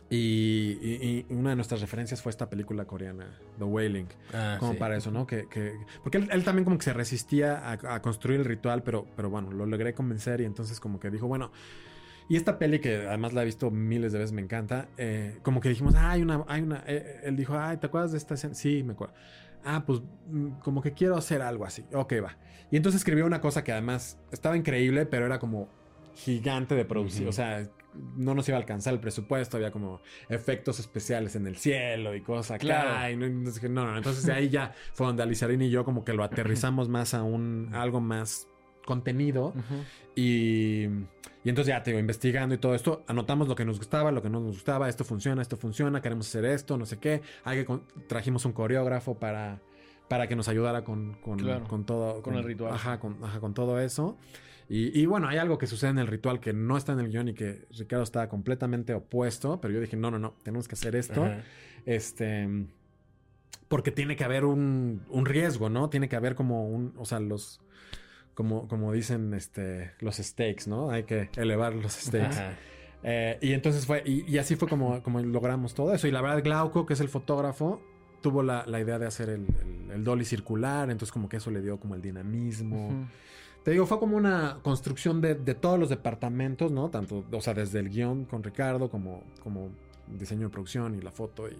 Y, y, y una de nuestras referencias fue esta película coreana, The Wailing. Ah, como sí. Para eso, ¿no? Que, que, porque él, él también como que se resistía a, a construir el ritual, pero, pero bueno, lo logré convencer y entonces como que dijo, bueno... Y esta peli, que además la he visto miles de veces, me encanta, eh, como que dijimos, ah, hay una... Hay una eh, él dijo, ay, ¿te acuerdas de esta escena? Sí, me acuerdo. Ah, pues como que quiero hacer algo así. Ok, va. Y entonces escribió una cosa que además estaba increíble, pero era como gigante de producir. Uh-huh. O sea... no nos iba a alcanzar el presupuesto, había como efectos especiales en el cielo y cosas acá. Claro. Y no, no, no, entonces de ahí ya fue donde Alizarín y yo como que lo aterrizamos más a un algo más contenido. Uh-huh. y, y entonces ya te digo, investigando y todo esto, anotamos lo que nos gustaba, lo que no nos gustaba, esto funciona, esto funciona, queremos hacer esto, no sé qué. Hay que, trajimos un coreógrafo para, para que nos ayudara con, con, claro. con todo. Con, con el ritual. Ajá con, ajá, con todo eso. Y, y bueno, hay algo que sucede en el ritual que no está en el guión y que Ricardo está completamente opuesto, pero yo dije, no, no, no, tenemos que hacer esto. Ajá. Este, porque tiene que haber un, un riesgo, ¿no? Tiene que haber como un, o sea, los, como, como dicen este, los stakes, ¿no? Hay que elevar los stakes. Eh, y entonces fue, y, y así fue como, como logramos todo eso. Y la verdad, Glauco, que es el fotógrafo, tuvo la, la idea de hacer el, el, el dolly circular, entonces como que eso le dio como el dinamismo. Uh-huh. Te digo, fue como una construcción de, de todos los departamentos, ¿no? Tanto, o sea, desde el guión con Ricardo, como, como diseño de producción y la foto y,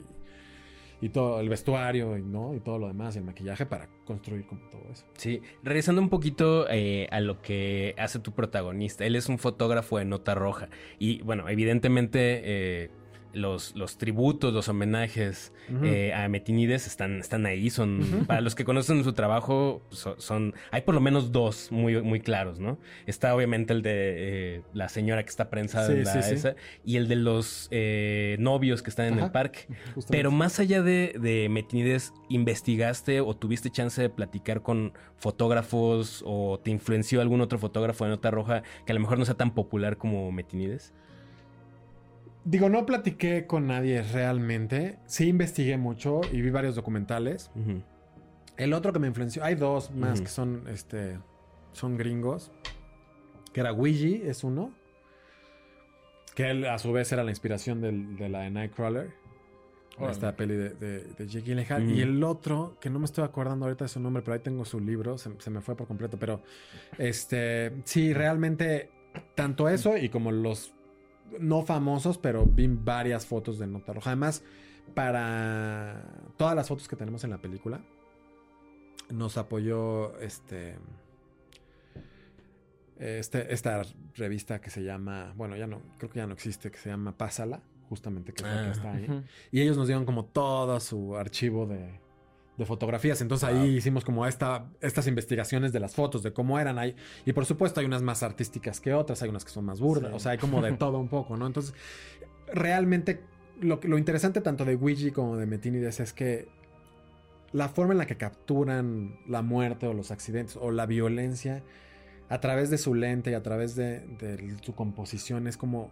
y todo el vestuario, y, ¿no? Y todo lo demás, y el maquillaje para construir como todo eso. Sí, regresando un poquito eh, a lo que hace tu protagonista. Él es un fotógrafo de nota roja. Y bueno, evidentemente... Eh, Los, los tributos, los homenajes uh-huh. eh, a Metinides están, están ahí. Son, uh-huh. para los que conocen su trabajo, son, son hay por lo menos dos muy, muy claros, ¿no? Está obviamente el de eh, la señora que está prensada sí, en la sí, esa, sí. y el de los eh, novios que están en Ajá. el parque. Justamente. Pero más allá de, de Metinides, ¿investigaste o tuviste chance de platicar con fotógrafos o te influenció algún otro fotógrafo de nota roja que a lo mejor no sea tan popular como Metinides? Digo, no platiqué con nadie realmente. Sí investigué mucho y vi varios documentales. Uh-huh. El otro que me influenció... Hay dos más uh-huh. que son, este, son gringos. Que era Ouija, es uno. Que él, a su vez, era la inspiración del, de la de Nightcrawler. Oh, esta peli de, de, de Jake Gyllenhaal. Uh-huh. Y el otro, que no me estoy acordando ahorita de su nombre, pero ahí tengo su libro. Se, se me fue por completo. Pero, este... sí, realmente... Tanto eso y como los... no famosos, pero vi varias fotos de nota roja. Además, para todas las fotos que tenemos en la película, nos apoyó este, este esta revista que se llama, bueno, ya no, creo que ya no existe, que se llama Pásala, justamente, que es la que está ahí. Uh-huh. Y ellos nos dieron como todo su archivo de, de fotografías. Entonces wow. ahí hicimos como esta, estas investigaciones de las fotos, de cómo eran ahí. Y por supuesto hay unas más artísticas que otras, hay unas que son más burdas. Sí. O sea, hay como de todo un poco, ¿no? Entonces, realmente lo, lo interesante tanto de Ouija como de Metinides es que la forma en la que capturan la muerte o los accidentes o la violencia a través de su lente y a través de, de su composición es como...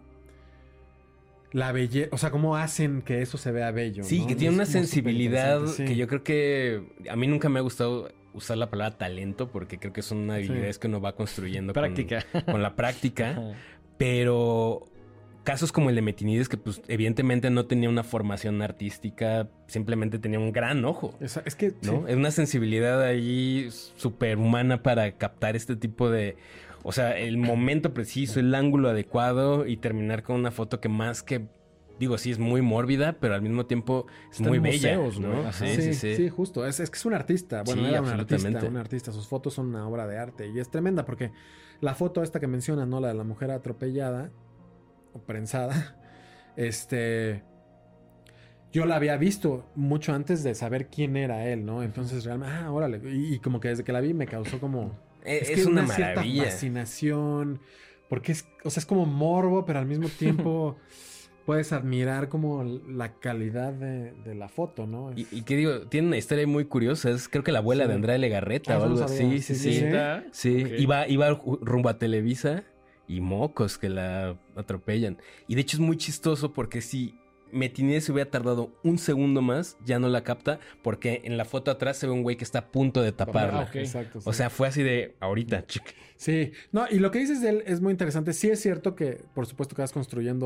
la belleza, o sea, cómo hacen que eso se vea bello. Sí, ¿no? Que tiene una sensibilidad sí. que yo creo que a mí nunca me ha gustado usar la palabra talento porque creo que son una habilidad sí. que uno va construyendo práctica. Con, con la práctica. Pero casos como el de Metinides, que pues evidentemente no tenía una formación artística, simplemente tenía un gran ojo. Es, es que ¿no? Sí. Es una sensibilidad ahí superhumana para captar este tipo de... O sea, el momento preciso, el ángulo adecuado y terminar con una foto que más que... Digo, sí, es muy mórbida, pero al mismo tiempo es Está muy en bella, museos, ¿no? Sí, sí, sí, sí. Sí, justo. Es, es que es un artista. Bueno, sí, era un artista, un artista. Sus fotos son una obra de arte. Y es tremenda porque la foto esta que mencionas, ¿no? La de la mujer atropellada o prensada. Este... Yo la había visto mucho antes de saber quién era él, ¿no? Entonces, realmente... Ah, órale. Y, y como que desde que la vi me causó como... Es, es, es una, una cierta maravilla. fascinación. Porque es... O sea, es como morbo, pero al mismo tiempo... puedes admirar como la calidad de, de la foto, ¿no? Es... Y, y que digo, tiene una historia muy curiosa. Es creo que la abuela sí. de Andrade Legarreta ah, o algo así. Sí, sí, sí. Sí, sí. Okay. Iba, iba rumbo a Televisa y mocos que la atropellan. Y de hecho es muy chistoso porque si Metinides se hubiera tardado un segundo más, ya no la capta porque en la foto atrás se ve un güey que está a punto de taparla. Ah, okay. Exacto, sí. O sea, fue así de ahorita, chica. Sí. No, y lo que dices de él es muy interesante. Sí es cierto que, por supuesto, que vas construyendo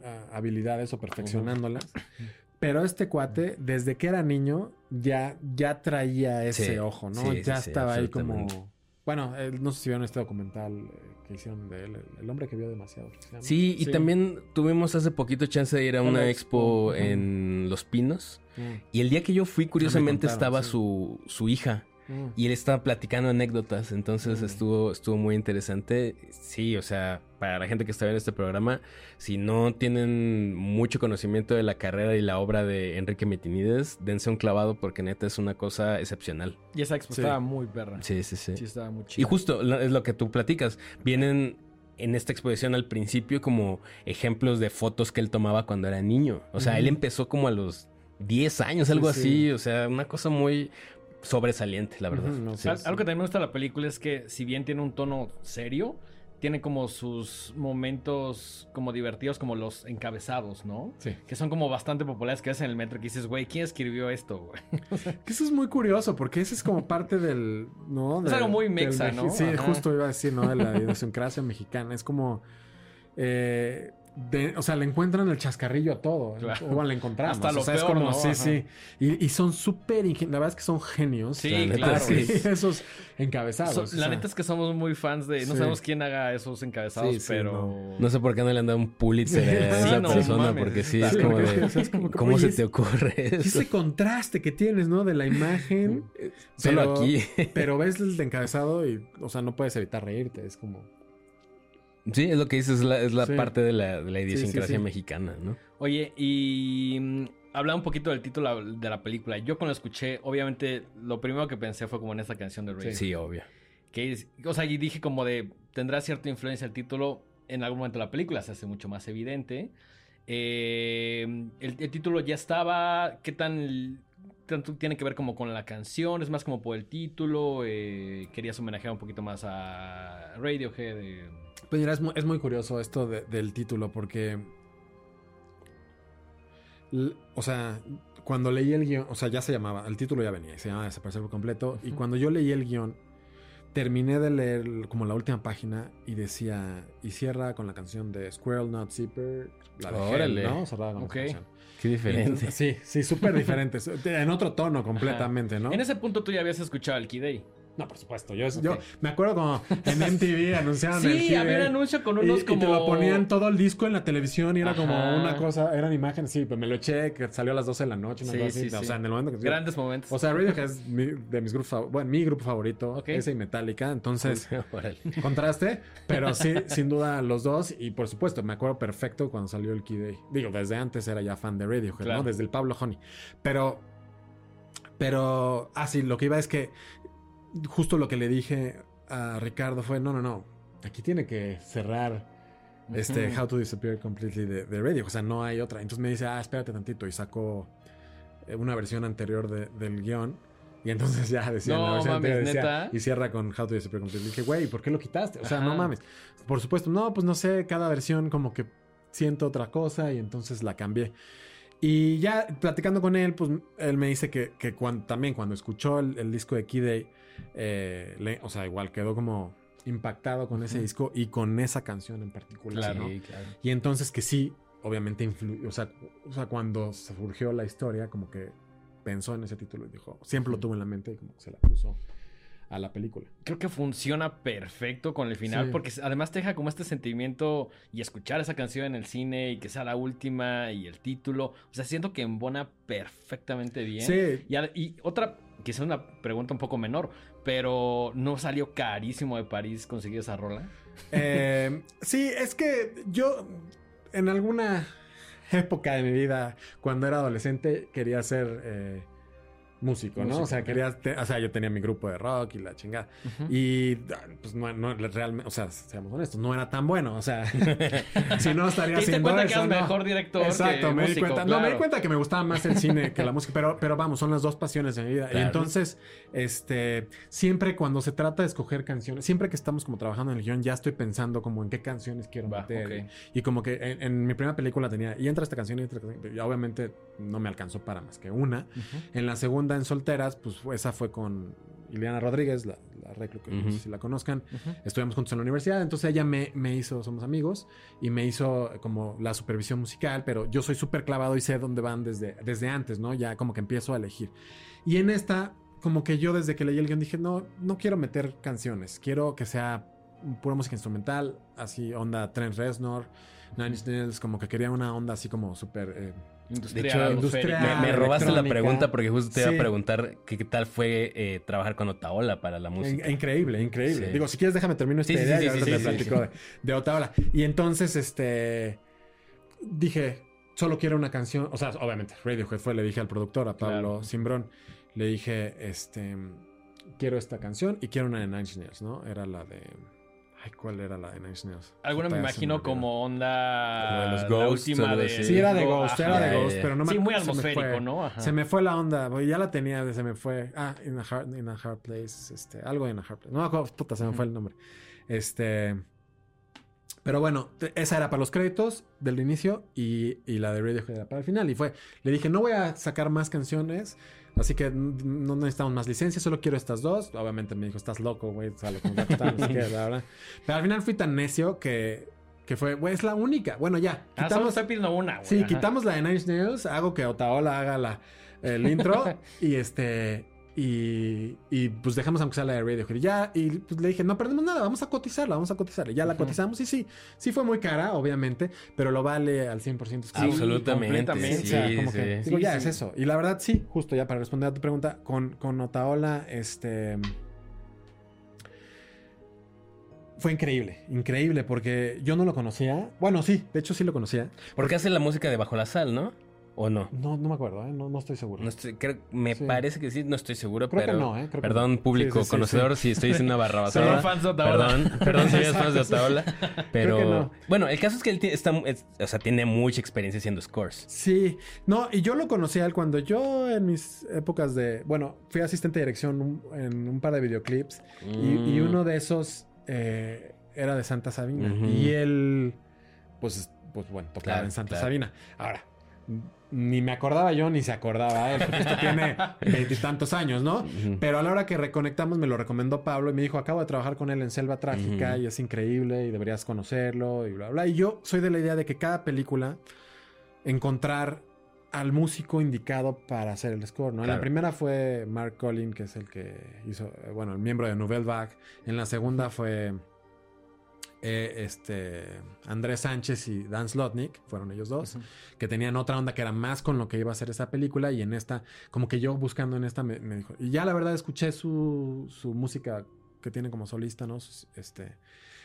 uh, habilidades o perfeccionándolas. Uh-huh. Pero este cuate, desde que era niño, ya, ya traía ese sí, ojo, ¿no? Sí, ya sí, estaba sí, ahí como... Bueno, eh, no sé si vieron este documental eh, que hicieron de él, el, el hombre que vio demasiado. Sí, y sí. también tuvimos hace poquito chance de ir a una, una expo, expo en uh-huh. Los Pinos. Uh-huh. Y el día que yo fui, curiosamente, contaron, estaba sí. su, su hija. Uh-huh. Y él estaba platicando anécdotas. Entonces uh-huh. estuvo, estuvo muy interesante. Sí, o sea, para la gente que está viendo este programa, si no tienen mucho conocimiento de la carrera y la obra de Enrique Metinides, dense un clavado porque neta es una cosa excepcional. Y esa expo sí. estaba muy perra. Sí, sí, sí. Sí, estaba muy chida. Y justo es lo que tú platicas. Vienen en esta exposición al principio como ejemplos de fotos que él tomaba cuando era niño. O sea, uh-huh. él empezó como a los diez años, algo sí, así. Sí. O sea, una cosa muy sobresaliente, la verdad. Uh-huh, no, sí, Al- sí. Algo que también me gusta de la película es que si bien tiene un tono serio, tiene como sus momentos como divertidos, como los encabezados, ¿no? Sí. Que son como bastante populares, que ves en el metro que dices, güey, ¿quién escribió esto, güey? Que eso es muy curioso, porque ese es como parte del... ¿no? Es de, algo muy mexa, del, ¿no? Sí, Ajá. justo iba a decir, ¿no? De la idiosincrasia mexicana. Es como... Eh, de, o sea, le encuentran el chascarrillo a todo. Claro. O le encontramos. Hasta lo o sea, peor, es como, ¿no? sí, Ajá. sí. Y, y son súper... Ingen- la verdad es que son genios. Sí, la claro. Sí, esos encabezados. So, la neta es que somos muy fans de... No sí. sabemos quién haga esos encabezados, sí, sí, pero... No. no sé por qué no le han dado un Pulitzer sí, a esa sí, persona, no, porque sí, es como de... O sea, es como que, ¿cómo oye, se te ocurre eso? Ese contraste que tienes, ¿no? De la imagen. Solo pero, aquí. Pero ves el encabezado y... O sea, no puedes evitar reírte. Es como... Sí, es lo que dices, es la, es la sí. parte de la, de la idiosincrasia sí, sí, sí. mexicana, ¿no? Oye, y um, habla un poquito del título de la película. Yo cuando lo escuché, obviamente, lo primero que pensé fue como en esta canción de Ray. Sí, sí, obvio. Que es, o sea, y dije como de, tendrá cierta influencia el título. En algún momento de la película se hace mucho más evidente. Eh, el, el título ya estaba, ¿qué tan... tanto tiene que ver como con la canción? Es más como por el título. Eh, querías homenajear un poquito más a Radiohead. Eh. Pues mira, es muy, es muy curioso esto de, del título porque... L- o sea, cuando leí el guión... O sea, ya se llamaba... El título ya venía. Se llamaba Desaparecer por completo. Uh-huh. Y cuando yo leí el guión... Terminé de leer como la última página y decía... Y cierra con la canción de Squirrel Not Zipper. La de Órale. Hell, ¿no? Cerrada con okay. esa canción. Qué diferente. Entonces, sí, sí, súper diferente. En otro tono completamente, ¿no? En ese punto tú ya habías escuchado el Key Day. No, por supuesto. Yo, okay. yo me acuerdo como en M T V anunciaban sí, el Key Day. Sí, había un anuncio con unos y, como... Y te lo ponían todo el disco en la televisión y era Ajá. como una cosa... Eran imágenes, sí, pero me lo eché, que salió a las doce de la noche. Una sí, cosa sí, así. sí. O sea, en el momento que... Grandes momentos. O sea, Radiohead es mi, de mis grupos favoritos. Bueno, mi grupo favorito. Okay. Ese y Metallica. Entonces, contraste. Pero sí, sin duda, los dos. Y por supuesto, me acuerdo perfecto cuando salió el Key Day. Digo, desde antes era ya fan de Radiohead, claro. ¿no? Desde el Pablo Honey. Pero... Pero... Ah, sí, lo que iba es que... Justo lo que le dije a Ricardo fue, no, no, no, aquí tiene que cerrar uh-huh. este How to Disappear Completely de, de Radio, o sea, no hay otra. Entonces me dice, ah, espérate tantito, y sacó una versión anterior de, del guión, y entonces ya decía, no, la versión mames, anterior decía, ¿neta? Y cierra con How to Disappear Completely. Y dije, güey, ¿por qué lo quitaste? O sea, Ajá. no mames. Por supuesto, no, pues no sé, cada versión como que siento otra cosa, y entonces la cambié. Y ya platicando con él, pues él me dice que, que cuando, también cuando escuchó el, el disco de Key Day, eh, le, o sea, igual quedó como impactado con ese uh-huh. disco y con esa canción en particular, claro, ¿no? claro. Y entonces que sí, obviamente influyó, o sea, o sea, cuando surgió la historia, como que pensó en ese título y dijo, siempre uh-huh. lo tuvo en la mente y como que se la puso a la película. Creo que funciona perfecto con el final, sí. porque además te deja como este sentimiento y escuchar esa canción en el cine y que sea la última y el título. O sea, siento que embona perfectamente bien. Sí. Y, y otra, quizás una pregunta un poco menor, pero ¿no salió carísimo de París conseguir esa rola? Eh, sí, es que yo en alguna época de mi vida, cuando era adolescente, quería ser... Eh, músico, ¿no? Músico, o sea, quería, te, o sea, yo tenía mi grupo de rock y la chingada. Uh-huh. Y pues no, no realmente, o sea, seamos honestos, no era tan bueno, o sea, si no estaría haciendo eso. Te cuenta que ¿no? eres mejor director. Exacto, que me músico, di cuenta. claro. No, me di cuenta que me gustaba más el cine que la música, pero, pero vamos, son las dos pasiones de mi vida. Claro. Y entonces, este, siempre cuando se trata de escoger canciones, siempre que estamos como trabajando en el guión, ya estoy pensando como en qué canciones quiero Va, meter. Okay. Y, y como que en, en mi primera película tenía, y entra esta canción y entra esta canción, y obviamente no me alcanzó para más que una. Uh-huh. En la segunda, en Solteras, pues esa fue con Ileana Rodríguez, la, la reclu, que Uh-huh. no sé si la conozcan. Ujú. Estudiamos juntos en la universidad, entonces ella me, me hizo, somos amigos, y me hizo como la supervisión musical, pero yo soy súper clavado y sé dónde van desde, desde antes, ¿no? Ya como que empiezo a elegir. Y en esta, como que yo desde que leí el guión dije, no, no quiero meter canciones, quiero que sea pura música instrumental, así onda Trent Reznor, Nine Inch Nails, como que quería una onda así como súper... Eh, Industrial, De hecho, atmosférica. industrial. Me, me robaste la electrónica. pregunta porque justo te iba Sí. a preguntar que qué tal fue eh, trabajar con Otaola para la música. In- increíble, increíble. Sí. Digo, si quieres déjame termino esta Sí, sí, idea sí, y sí, ahorita sí, te sí, platico sí. de, de Otaola. Y entonces, este... Dije, solo quiero una canción. O sea, obviamente, Radiohead fue, le dije al productor, a Pablo Claro. Simbrón, le dije, este... Quiero esta canción y quiero una de Nine Inch Nails, ¿no? Era la de... Ay, ¿cuál era la de Nine Inch Nails? Alguna me Puta, ya se imagino olvidó. como onda... Como de los la Ghosts, última algo de... así. Sí, era de Ghost, Ajá. era de Ya, Ghost, ya. pero no me Sí, muy se me atmosférico, fue. ¿no? Ajá. Se me fue la onda, porque ya la tenía, se me fue. Ah, in a hard, in a hard place, este, algo in a hard place. No me acuerdo, puta, se me Ujú. fue el nombre. Este, pero bueno, te- esa era para los créditos del inicio y, y la de Radiohead era para el final. Y fue, le dije, no voy a sacar más canciones, así que n- no necesitamos más licencias, solo quiero estas dos. Obviamente me dijo, estás loco, güey, sale con Rockstar, no sé qué, bla, bla. Pero al final fui tan necio que, que fue, güey, es la única. Bueno, ya, Ah, solo quitamos, estoy pidiendo una, güey. sí, ajá. quitamos la de Nine Inch Nails, hago que Otaola haga la, el intro y este... Y, y pues dejamos aunque sea la de Radiohead. Y ya, y pues le dije, no perdemos nada, vamos a cotizarla, vamos a cotizarla. Y ya la Ujú. cotizamos y sí, sí fue muy cara, obviamente, pero lo vale al cien por ciento. Es que- Absolutamente. completamente. o sea, Sí, como sí. que, digo, Sí, ya sí. es eso. Y la verdad, sí, justo ya para responder a tu pregunta, con, con Otaola, este... Fue increíble, increíble, porque yo no lo conocía. Bueno, sí, de hecho sí lo conocía. Porque hace la música de Bajo la Sal, ¿no? ¿O no? No, no me acuerdo, ¿eh? no, no estoy seguro. No estoy, creo, me Sí. parece que sí, no estoy seguro, Creo que pero... no, ¿eh? Creo que perdón, no. público Sí, sí, sí, conocedor, si estoy diciendo una barrabasada. Somos fans de Otaola. Perdón, perdón si eres fans de Otaola. Pero... Creo que no. Bueno, el caso es que él tiene, está, es- o sea, tiene mucha experiencia haciendo scores. Sí, no, y yo lo conocí a él cuando yo en mis épocas de, bueno, fui asistente de dirección un- en un par de videoclips y, y Mm. uno de esos eh, era de Santa Sabina Ujú. y él, pues, pues bueno, tocaba Claro, en Santa claro. Sabina. Ahora, n- ni me acordaba yo ni se acordaba él, porque esto tiene veintitantos años, ¿no? Ujú. Pero a la hora que reconectamos me lo recomendó Pablo y me dijo, acabo de trabajar con él en Selva Trágica Ujú. y es increíble y deberías conocerlo y bla, bla. Y yo soy de la idea de que cada película encontrar al músico indicado para hacer el score, ¿no? En la Claro. primera fue Mark Collin, que es el que hizo, eh, bueno, el miembro de Nouvelle Vague. En la segunda fue eh, este Andrés Sánchez y Dan Slotnick, fueron ellos dos, Ujú. que tenían otra onda que era más con lo que iba a ser esa película y en esta, como que yo buscando en esta me, me dijo, y ya la verdad escuché su, su música que tiene como solista, ¿no? Sus- Este,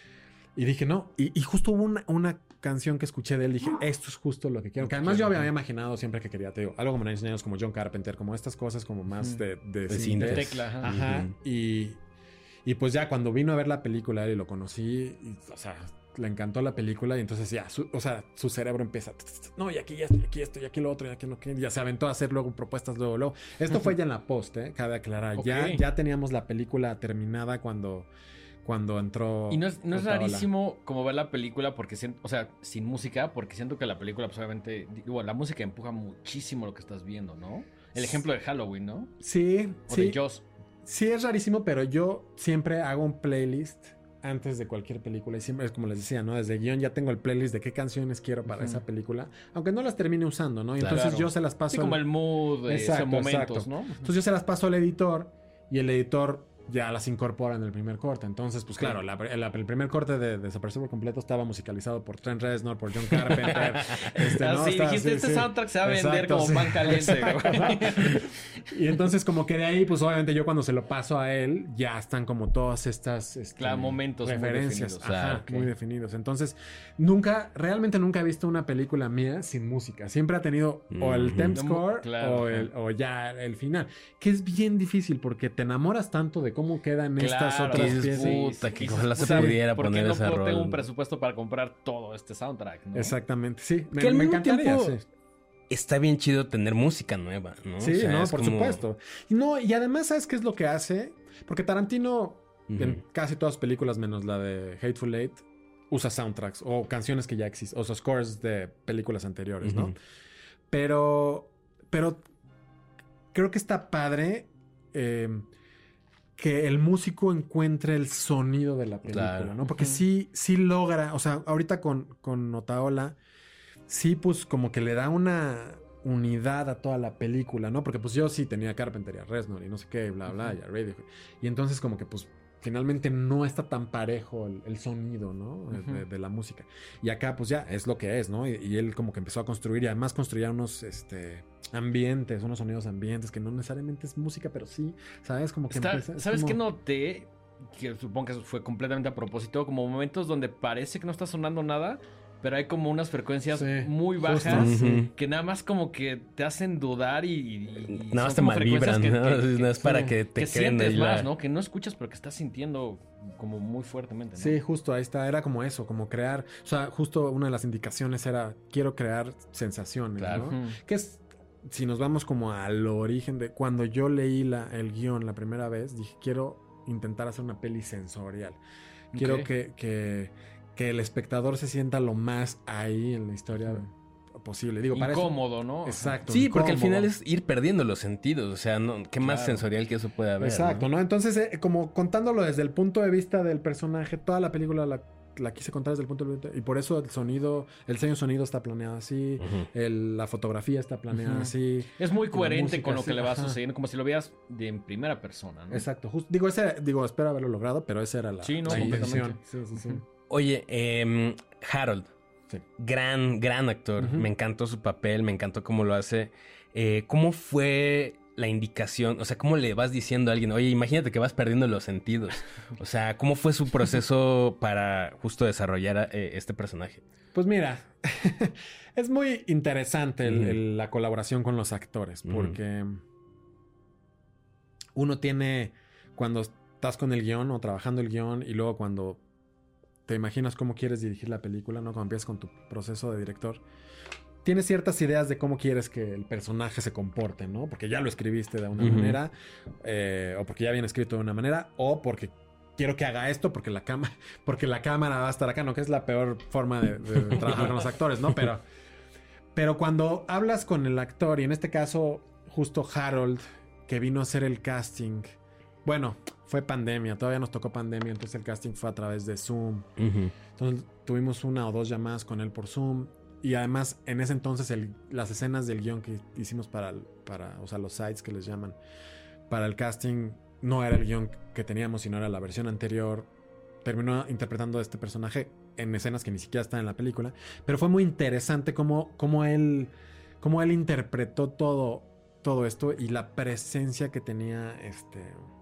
y dije, no, y, y justo hubo una, una canción que escuché de él, dije, esto es justo lo que quiero, que además yo había imaginado siempre que quería, te digo, algo como Nine Inch Nails, como John Carpenter, como estas cosas como más Ujú. de, de, De synth- synth. De tecla, ajá. Ajá, Ujú. y, y pues ya cuando vino a ver la película él y lo conocí, y, o sea, le encantó la película y entonces ya, su- o sea, su cerebro empieza, no, y aquí ya estoy, aquí esto, y aquí lo otro, y aquí lo que, ya se aventó a hacer luego propuestas luego, luego. Esto fue ya en la post, ¿eh? Cabe aclarar, ya, Ok. ya teníamos la película terminada cuando, cuando entró. Y no es, no es Otaola. rarísimo como ver la película porque siento, o sea, sin música, porque siento que la película, pues obviamente, digo, la música empuja muchísimo lo que estás viendo, ¿no? El ejemplo de Halloween, ¿no? Sí, O sí. de Jaws. Sí, es rarísimo, pero yo siempre hago un playlist antes de cualquier película. Y siempre es como les decía, ¿no? Desde guión ya tengo el playlist de qué canciones quiero para Ujú. esa película. Aunque no las termine usando, ¿no? Y Claro. entonces yo se las paso. Así como al- el mood, eh, Exacto, esos momentos, exacto. ¿no? Entonces yo se las paso al editor y el editor ya las incorpora en el primer corte. Entonces, pues Sí. claro, la- la- el primer corte de Desaparecer por completo estaba musicalizado por Trent Reznor, por John Carpenter. este, Ah, ¿no? sí, Estaba- dijiste, sí, este sí. soundtrack se va a vender Exacto, como sí. pan caliente, Exacto. güey. Y entonces como que de ahí, pues obviamente yo cuando se lo paso a él, ya están como todas estas este, Claro, momentos muy referencias. definidos. Ajá, Claro, ok. muy definidos. Entonces, nunca, realmente nunca he visto una película mía sin música. Siempre ha tenido o el Ujú. theme score Claro, o, ajá. el, o ya el final. Que es bien difícil porque te enamoras tanto de cómo quedan estas Claro, otras dices, piezas. puta, que dices, ojalá se puta, pudiera ¿por qué poner no ese puedo- tengo rol? un presupuesto para comprar todo este soundtrack, ¿no? Exactamente, sí. Me, Que al me mismo encantaría, tiempo- sí. Está bien chido tener música nueva, ¿no? Sí, O sea, no, es por como- supuesto. Y no, y además, ¿sabes qué es lo que hace? Porque Tarantino, Ujú. en casi todas sus películas, menos la de Hateful Eight, usa soundtracks o canciones que ya existen, o sea, scores de películas anteriores, ¿no? Ujú. Pero, pero creo que está padre eh, que el músico encuentre el sonido de la película, claro. ¿no? Porque uh-huh. sí, sí logra, o sea, ahorita con, con Otaola, sí, pues como que le da una unidad a toda la película, ¿no? Porque pues yo sí tenía Carpenter y a Reznor y no sé qué, bla, bla, uh-huh. y a Radiohead. Y entonces como que pues finalmente no está tan parejo el, el sonido, ¿no? Uh-huh. De, de la música. Y acá pues ya es lo que es, ¿no? Y, y él como que empezó a construir y además construía unos, este... ambientes, unos sonidos ambientes que no necesariamente es música, pero sí, ¿sabes? Como que Está, empieza, ¿Sabes como... qué noté? Que supongo que fue completamente a propósito, como momentos donde parece que no está sonando nada, pero hay como unas frecuencias sí, muy bajas uh-huh. que nada más como que te hacen dudar y... y nada más te malvibran, ¿no? Que, que, no es para sí, que te que creen sientes la... más, ¿no? Que no escuchas, pero que estás sintiendo como muy fuertemente, ¿no? Sí, justo, ahí está. Era como eso, como crear... O sea, justo una de las indicaciones era quiero crear sensaciones, claro. ¿no? Uh-huh. Que es... Si nos vamos como al origen de... Cuando yo leí la, el guión la primera vez, dije, quiero intentar hacer una peli sensorial. Quiero okay. que, que, que el espectador se sienta lo más ahí en la historia sí. posible. Digo, para incómodo, eso, ¿no? Exacto. Sí, incómodo. Porque al final es ir perdiendo los sentidos. O sea, no, ¿qué más claro. sensorial que eso puede haber? Exacto, ¿no? ¿no? Entonces, eh, como contándolo desde el punto de vista del personaje, toda la película la... la quise contar desde el punto de vista y por eso el sonido, el diseño sonido está planeado así, uh-huh. el, la fotografía está planeada uh-huh. así. Es muy coherente con lo que así, le va ajá. sucediendo, como si lo veas de en primera persona, ¿no? Exacto, Just, digo, ese, digo, espero haberlo logrado, pero esa era la, sí, no, la intención. Sí, sí, sí. Oye, eh, Harold, sí. gran, gran actor, uh-huh. me encantó su papel, me encantó cómo lo hace. Eh, ¿Cómo fue la indicación? O sea, ¿cómo le vas diciendo a alguien? Oye, imagínate que vas perdiendo los sentidos. O sea, ¿cómo fue su proceso para justo desarrollar eh, este personaje? Pues mira, es muy interesante el, el, la colaboración con los actores, porque uh-huh. uno tiene, cuando estás con el guión o trabajando el guión y luego cuando te imaginas cómo quieres dirigir la película, ¿no? Cuando empiezas con tu proceso de director, tienes ciertas ideas de cómo quieres que el personaje se comporte, ¿no? Porque ya lo escribiste de una uh-huh. manera, eh, o porque ya viene escrito de una manera, o porque quiero que haga esto porque la cámara, porque la cámara va a estar acá, ¿no? Que es la peor forma de, de trabajar con los actores, ¿no? Pero, pero cuando hablas con el actor, y en este caso, justo Harold, que vino a hacer el casting, bueno, fue pandemia, todavía nos tocó pandemia, entonces el casting fue a través de Zoom. Uh-huh. Entonces tuvimos una o dos llamadas con él por Zoom. Y además, en ese entonces, el, las escenas del guión que hicimos para, el, para, o sea, los sites que les llaman, para el casting, no era el guión que teníamos, sino era la versión anterior. Terminó interpretando a este personaje en escenas que ni siquiera están en la película. Pero fue muy interesante cómo, cómo, él, cómo él interpretó todo, todo esto y la presencia que tenía este...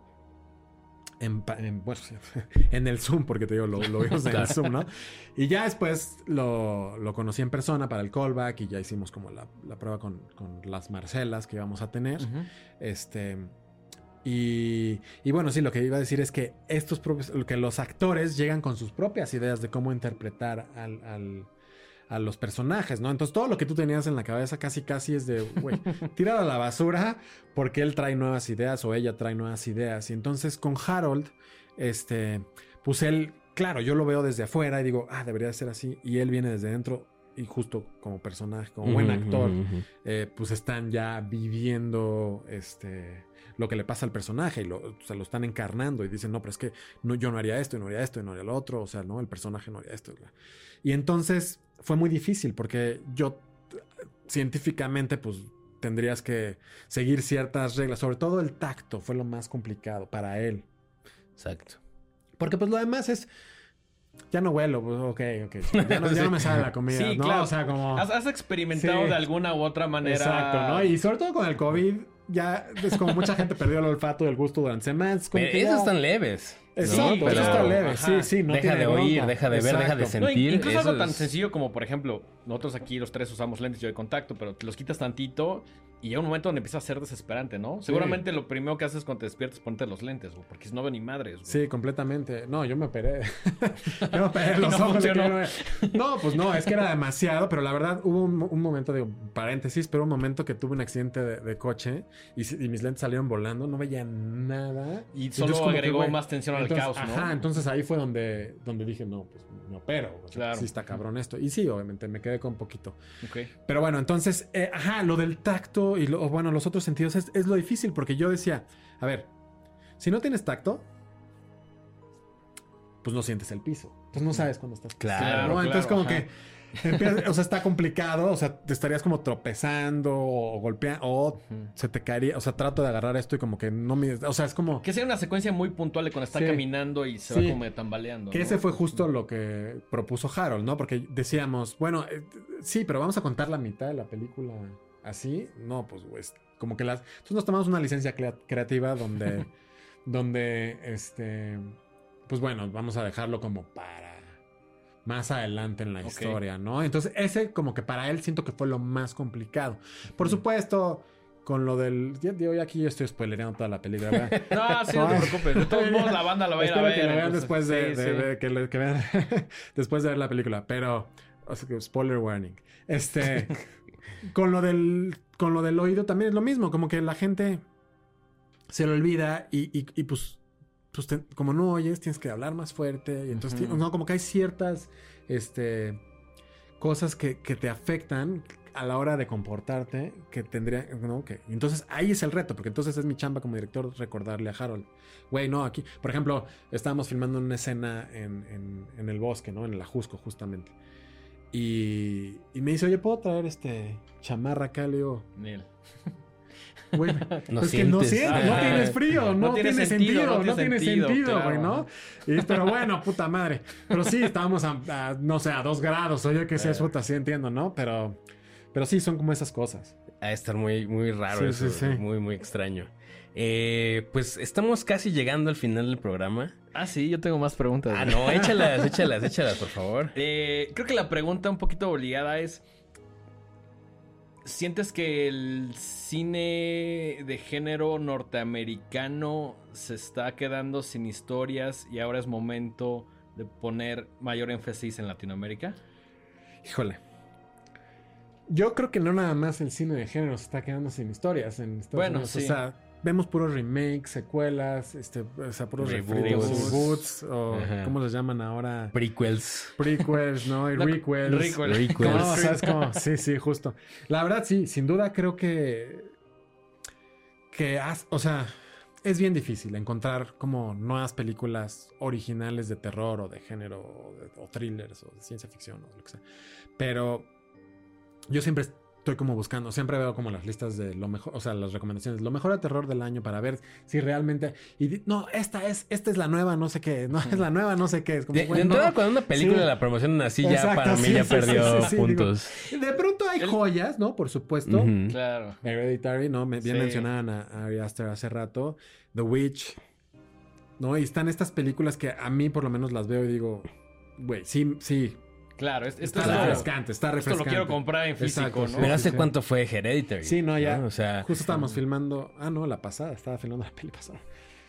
En, en, bueno, en el Zoom, porque te digo, lo, lo vimos en claro. el Zoom, ¿no? Y ya después lo, lo conocí en persona para el callback y ya hicimos como la, la prueba con, con las Marcelas que íbamos a tener. Uh-huh. Este... Y, y bueno, sí, lo que iba a decir es que estos propios, que los actores llegan con sus propias ideas de cómo interpretar al, al, a los personajes, ¿no? Entonces todo lo que tú tenías en la cabeza casi casi es de, güey, tíralo a la basura porque él trae nuevas ideas o ella trae nuevas ideas. Y entonces con Harold, este, pues él, claro, yo lo veo desde afuera y digo, ah, debería ser así. Y él viene desde dentro y justo como personaje, como uh-huh, buen actor, uh-huh. eh, pues están ya viviendo, este... lo que le pasa al personaje y lo, o sea, lo están encarnando y dicen, no, pero es que no, yo no haría esto y no haría esto y no haría lo otro, o sea, no, el personaje no haría esto. Y entonces fue muy difícil porque yo científicamente pues tendrías que seguir ciertas reglas, sobre todo el tacto fue lo más complicado para él. Exacto. Porque pues lo demás es... Ya no huelo, pues, ok, ok. Ya no, ya no me sabe la comida, sí, ¿no? Claro. O sea, como... Has, has experimentado sí. de alguna u otra manera... Exacto, ¿no? Y sobre todo con el COVID... Ya es como mucha gente perdió el olfato y el gusto durante semanas. Como pero esos ya... están leves. Exacto, ¿no? Pero... esos están leves. Ajá. Sí, sí. No deja de oír, bronca. deja de ver, Exacto. deja de sentir. No, incluso eso algo tan es... sencillo como, por ejemplo, nosotros aquí los tres usamos lentes yo de contacto, pero te los quitas tantito y llega un momento donde empieza a ser desesperante, ¿no? Sí. Seguramente lo primero que haces cuando te despiertas es ponerte los lentes, güey, porque si no veo ni madres, güey. Sí, completamente. No, yo me operé. yo me operé los no ojos. De que no, no, pues no, es que era demasiado, pero la verdad hubo un, un momento, digo, paréntesis, pero un momento que tuve un accidente de, de coche y, y mis lentes salieron volando, no veía nada. Y solo entonces, agregó que, más tensión entonces, al caos, ¿no? Ajá, entonces ahí fue donde, donde dije, no, pues me opero. O sea, claro. Sí está cabrón esto. Y sí, obviamente, me quedé con poquito. Okay. Pero bueno, entonces, eh, ajá, lo del tacto y lo, bueno, los otros sentidos es, es lo difícil porque yo decía, a ver, Si no tienes tacto, pues no sientes el piso. Entonces no sabes cuándo estás. Claro, ¿no? claro, Entonces como ajá. que, empieza, o sea, está complicado. O sea, te estarías como tropezando o golpeando o Ujú. se te caería. O sea, trato de agarrar esto y como que no me... O sea, es como... Que sea una secuencia muy puntual de cuando está Sí. caminando y se Sí. va como tambaleando. Que ¿no? ese fue justo lo que propuso Harold, ¿no? Porque decíamos, bueno, eh, sí, pero vamos a contar la mitad de la película así. No, pues, pues como que las... Entonces nos tomamos una licencia crea- creativa donde, donde, este, pues bueno, vamos a dejarlo como para más adelante en la Ok. historia, ¿no? Entonces ese como que para él siento que fue lo más complicado. Por supuesto, con lo del... Ya, ya aquí yo estoy spoilereando toda la película, ¿verdad? No, sí, no te preocupes. De todos modos, la banda la va a ir a Espero ver. que la vean entonces, después de, sí, de- sí. de- que, le- que vean después de ver la película. Pero, o sea, que spoiler warning. Este, con lo del, con lo del oído también es lo mismo. Como que la gente se lo olvida y, y, y pues, pues te- como no oyes, tienes que hablar más fuerte. Y entonces, Ujú. ti- no, como que hay ciertas, este, cosas que, que te afectan a la hora de comportarte que tendría, ¿no? Que, entonces ahí es el reto, porque entonces es mi chamba como director recordarle a Harold, güey, no, aquí, por ejemplo, estábamos filmando una escena en, en, en el bosque, ¿no? En el Ajusco, justamente. Y, y me dice, oye, ¿puedo traer este chamarra acá? Le digo, Neil. güey, No pues que no sientes. sientes, no Ajá. tienes frío, no, No tiene, tiene sentido, sentido, no tiene sentido, claro. güey, ¿no? Y, pero bueno, puta madre. Pero sí, estábamos a, a, no sé, a dos grados, oye, que sea, Eh. puta, sí entiendo, ¿no? Pero, pero sí, son como esas cosas. A estar muy, muy raro Sí, eso. sí, sí. Muy, muy extraño. Eh, pues estamos casi llegando al final del programa. Ah, sí, yo tengo más preguntas. Ah, güey. no, échalas, échalas, échalas, por favor. Eh, creo que la pregunta un poquito obligada es... ¿Sientes que el cine de género norteamericano se está quedando sin historias y ahora es momento de poner mayor énfasis en Latinoamérica? Híjole. Yo creo que no nada más el cine de género se está quedando sin historias en Estados Bueno, Unidos. sí. O sea, vemos puros remakes, secuelas, este, o sea, puros Reboots. refritos, reboots, o Ajá. ¿cómo les llaman ahora? Prequels. Prequels, ¿no? Y No, requels. requel. Requels. No, o sea, es como, sí, sí, justo. La verdad, sí, sin duda creo que, que, has- o sea, es bien difícil encontrar como nuevas películas originales de terror o de género o, de- o thrillers o de ciencia ficción o lo que sea. Pero yo siempre estoy como buscando, siempre veo como las listas de lo mejor, o sea, las recomendaciones, lo mejor de terror del año para ver si realmente, y di- no, esta es, esta es la nueva, no sé qué, no es la nueva, no sé qué, es como, De, de bueno, entrada, no. cuando una película Sí. la promocionan así, ya Exacto, para mí sí, ya sí, perdió sí, sí, sí, puntos. De pronto hay El- joyas, ¿no? Por supuesto. Ujú. Claro. Hereditary, ¿no? Me, bien Sí. mencionaban a, a Ari Aster hace rato. The Witch, ¿no? Y están estas películas que a mí por lo menos las veo y digo, güey, sí, sí. Claro, es- esto Está es lo- refrescante, está Esto refrescante. lo quiero comprar en físico, Exacto, ¿no? sí. Pero ¿hace sí. cuánto fue Hereditary? Sí, no, ya. O sea, Justo estábamos filmando. Ah, no, la pasada. Estaba filmando la peli pasada.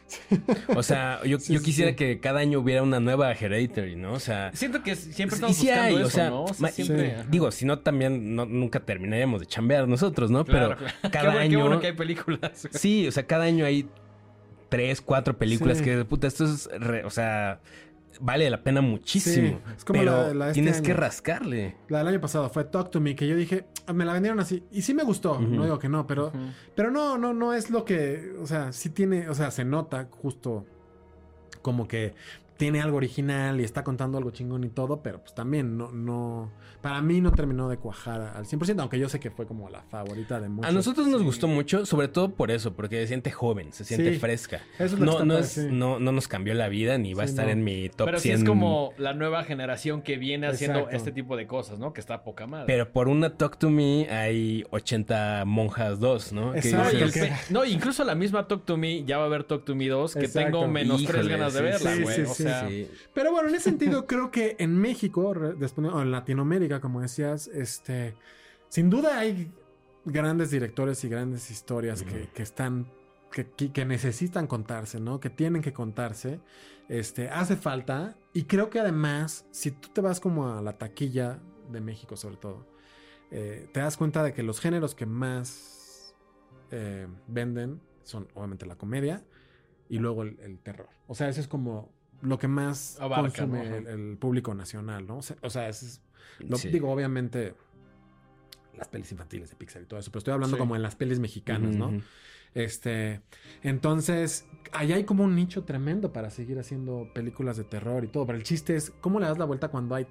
o sea, yo, Sí, yo sí, quisiera sí. que cada año hubiera una nueva Hereditary, ¿no? O sea, Siento que siempre y estamos sí buscando hay, eso, o sea, ¿no? O sea, ma- siempre... sí. ajá. digo, si no también no- nunca terminaríamos de chambear nosotros, ¿no? Claro, Pero claro. cada Qué bueno- año... Qué bueno que hay películas. güey. Sí, o sea, cada año hay tres, cuatro películas Sí. que, puta, esto es, re- o sea, vale la pena muchísimo. Sí, es como pero la- la de este tienes que año. rascarle. La del año pasado fue Talk to Me, que yo dije, "Ah, me la vendieron así. Y sí me gustó. Ujú. No digo que no, pero, Ujú. pero no, no, no es lo que. O sea, sí tiene. O sea, se nota justo como que tiene algo original y está contando algo chingón y todo, pero pues también no, no, para mí no terminó de cuajar al cien por ciento, aunque yo sé que fue como la favorita de muchos. A nosotros nos Sí. gustó mucho, sobre todo por eso, porque se siente joven, se siente Sí. fresca. Eso es lo que No, está no, padre, es, sí. no, no nos cambió la vida ni va a Sí, estar no. en mi top Pero sí cien. es como la nueva generación que viene haciendo Exacto. este tipo de cosas, ¿no? Que está poca madre. Pero por una Talk to Me hay ochenta monjas dos, ¿no? Que Exacto, No, y el dices, que- pe- no, incluso la misma Talk to Me, ya va a haber Talk to Me dos, que Exacto. tengo menos tres híjole, ganas de sí, verla, sí, güey. sí, o sí, sea, sí. Pero bueno, en ese sentido creo que en México, re- después- o en Latinoamérica, como decías, este, sin duda hay grandes directores y grandes historias que, Ujú. que están, que, que- que necesitan contarse, ¿no? Que tienen que contarse. Este, hace falta. Y creo que además, si tú te vas como a la taquilla de México, sobre todo, eh, te das cuenta de que los géneros que más eh, venden son obviamente la comedia y luego el, el terror. O sea, eso es como lo que más Abarca, consume ¿no? Ajá. el, el público nacional, ¿no? O sea, o sea, ese es, lo, Sí. digo, obviamente las pelis infantiles de Pixar y todo eso, pero estoy hablando Sí. como en las pelis mexicanas, Ujú, ¿no? ujú. Este, entonces, ahí hay como un nicho tremendo para seguir haciendo películas de terror y todo. Pero el chiste es, ¿cómo le das la vuelta cuando hay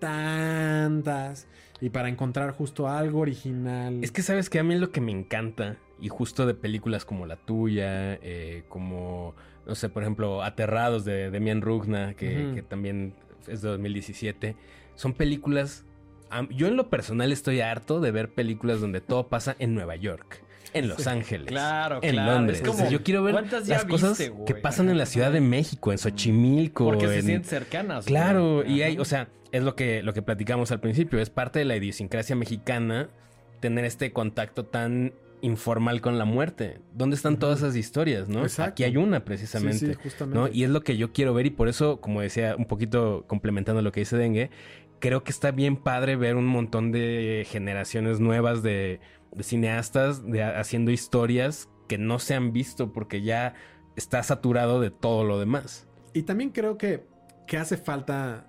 tantas? Y para encontrar justo algo original. Es que sabes que a mí lo que me encanta, y justo de películas como la tuya, eh, como, no sé, por ejemplo, Aterrados de Demian Rugna, que, uh-huh. que también es de dos mil diecisiete, son películas... Yo en lo personal estoy harto de ver películas donde todo pasa en Nueva York, en Los sí, Ángeles, claro, en claro. Londres. Es como, yo quiero ver las viste, cosas güey? que pasan en la Ciudad de México, en Xochimilco. Porque en... se sienten cercanas. Claro, güey. Y hay, o sea, es lo que, lo que platicamos al principio. Es parte de la idiosincrasia mexicana tener este contacto tan informal con la muerte. ¿Dónde están todas esas historias, no? Exacto. Aquí hay una, precisamente. Sí, sí, justamente. ¿no? Y es lo que yo quiero ver y por eso, como decía, un poquito complementando lo que dice Dengue, creo que está bien padre ver un montón de generaciones nuevas de, de cineastas de, haciendo historias que no se han visto porque ya está saturado de todo lo demás. Y también creo que, que hace falta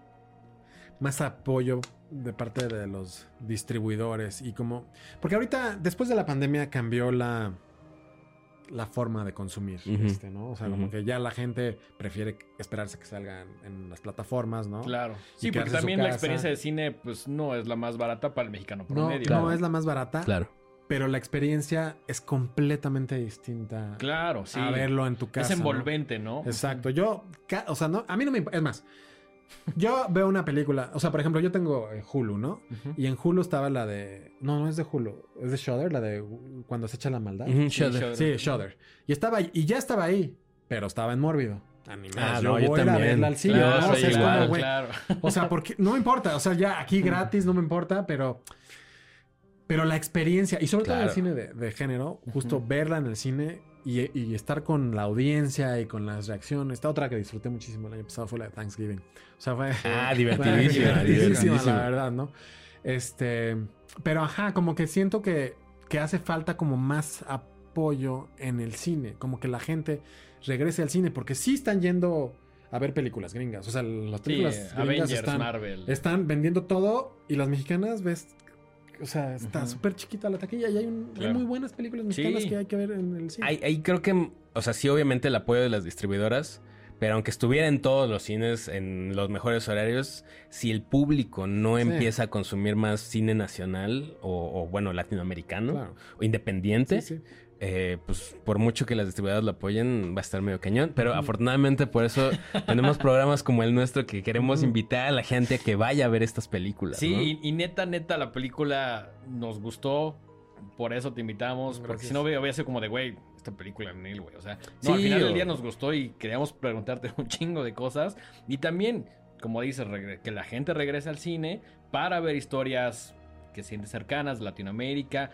más apoyo de parte de los distribuidores y como... Porque ahorita, después de la pandemia, cambió la... la forma de consumir, uh-huh. este, ¿no? O sea, uh-huh. como que ya la gente prefiere esperarse que salgan en las plataformas, ¿no? Claro. Sí, porque también la experiencia de cine, pues, no es la más barata para el mexicano promedio. No, claro. no es la más barata. Claro. Pero la experiencia es completamente distinta. Claro, sí. A verlo en tu casa. Es envolvente, ¿no? ¿no? Exacto. Yo, o sea, no, a mí no me importa. Es más, yo veo una película, o sea, por ejemplo, yo tengo Hulu, ¿no? Uh-huh. Y en Hulu estaba la de... No, no es de Hulu, es de Shudder, la de cuando se echa la maldad. Uh-huh, Shudder. Sí, Shudder. Y estaba ahí, y ya estaba ahí, pero estaba en Mórbido. Ah, yo no, voy yo a ir a también. verla al cine. Claro, ¿no? O sea, es igual, como, güey, claro. O sea, porque no me importa, o sea, ya aquí gratis no me importa, pero... Pero la experiencia, y sobre claro. todo en el cine de, de género, justo uh-huh. verla en el cine y, y estar con la audiencia y con las reacciones. Esta otra que disfruté muchísimo el año pasado fue la de Thanksgiving. O sea, fue... Ah, divertidísima. Fue divertidísima, la verdad, ¿no? Este... Pero, ajá, como que siento que, que hace falta como más apoyo en el cine. Como que la gente regrese al cine, porque sí están yendo... a ver películas gringas. O sea, las películas sí, gringas Avengers, están, Marvel. están vendiendo todo y las mexicanas ves... O sea, está súper uh-huh. chiquita la taquilla y hay, un, claro. hay muy buenas películas mexicanas sí. que hay que ver en el cine. Ahí, ahí creo que, o sea, sí, obviamente el apoyo de las distribuidoras, pero aunque estuviera en todos los cines, en los mejores horarios, si el público no sí. empieza a consumir más cine nacional o, o bueno, latinoamericano claro. o independiente... Sí, sí. Eh, pues por mucho que las distribuidoras lo apoyen, va a estar medio cañón. Pero uh-huh. afortunadamente por eso tenemos programas como el nuestro que queremos uh-huh. invitar a la gente a que vaya a ver estas películas. Sí, ¿no? y, y neta, neta, la película nos gustó. Por eso te invitamos. Gracias. Porque si no, voy a ser como de, güey, esta película en él, güey. O sea, no, sí, al final o... del día nos gustó y queríamos preguntarte un chingo de cosas. Y también, como dices, regre- que la gente regrese al cine para ver historias que sienten cercanas de Latinoamérica.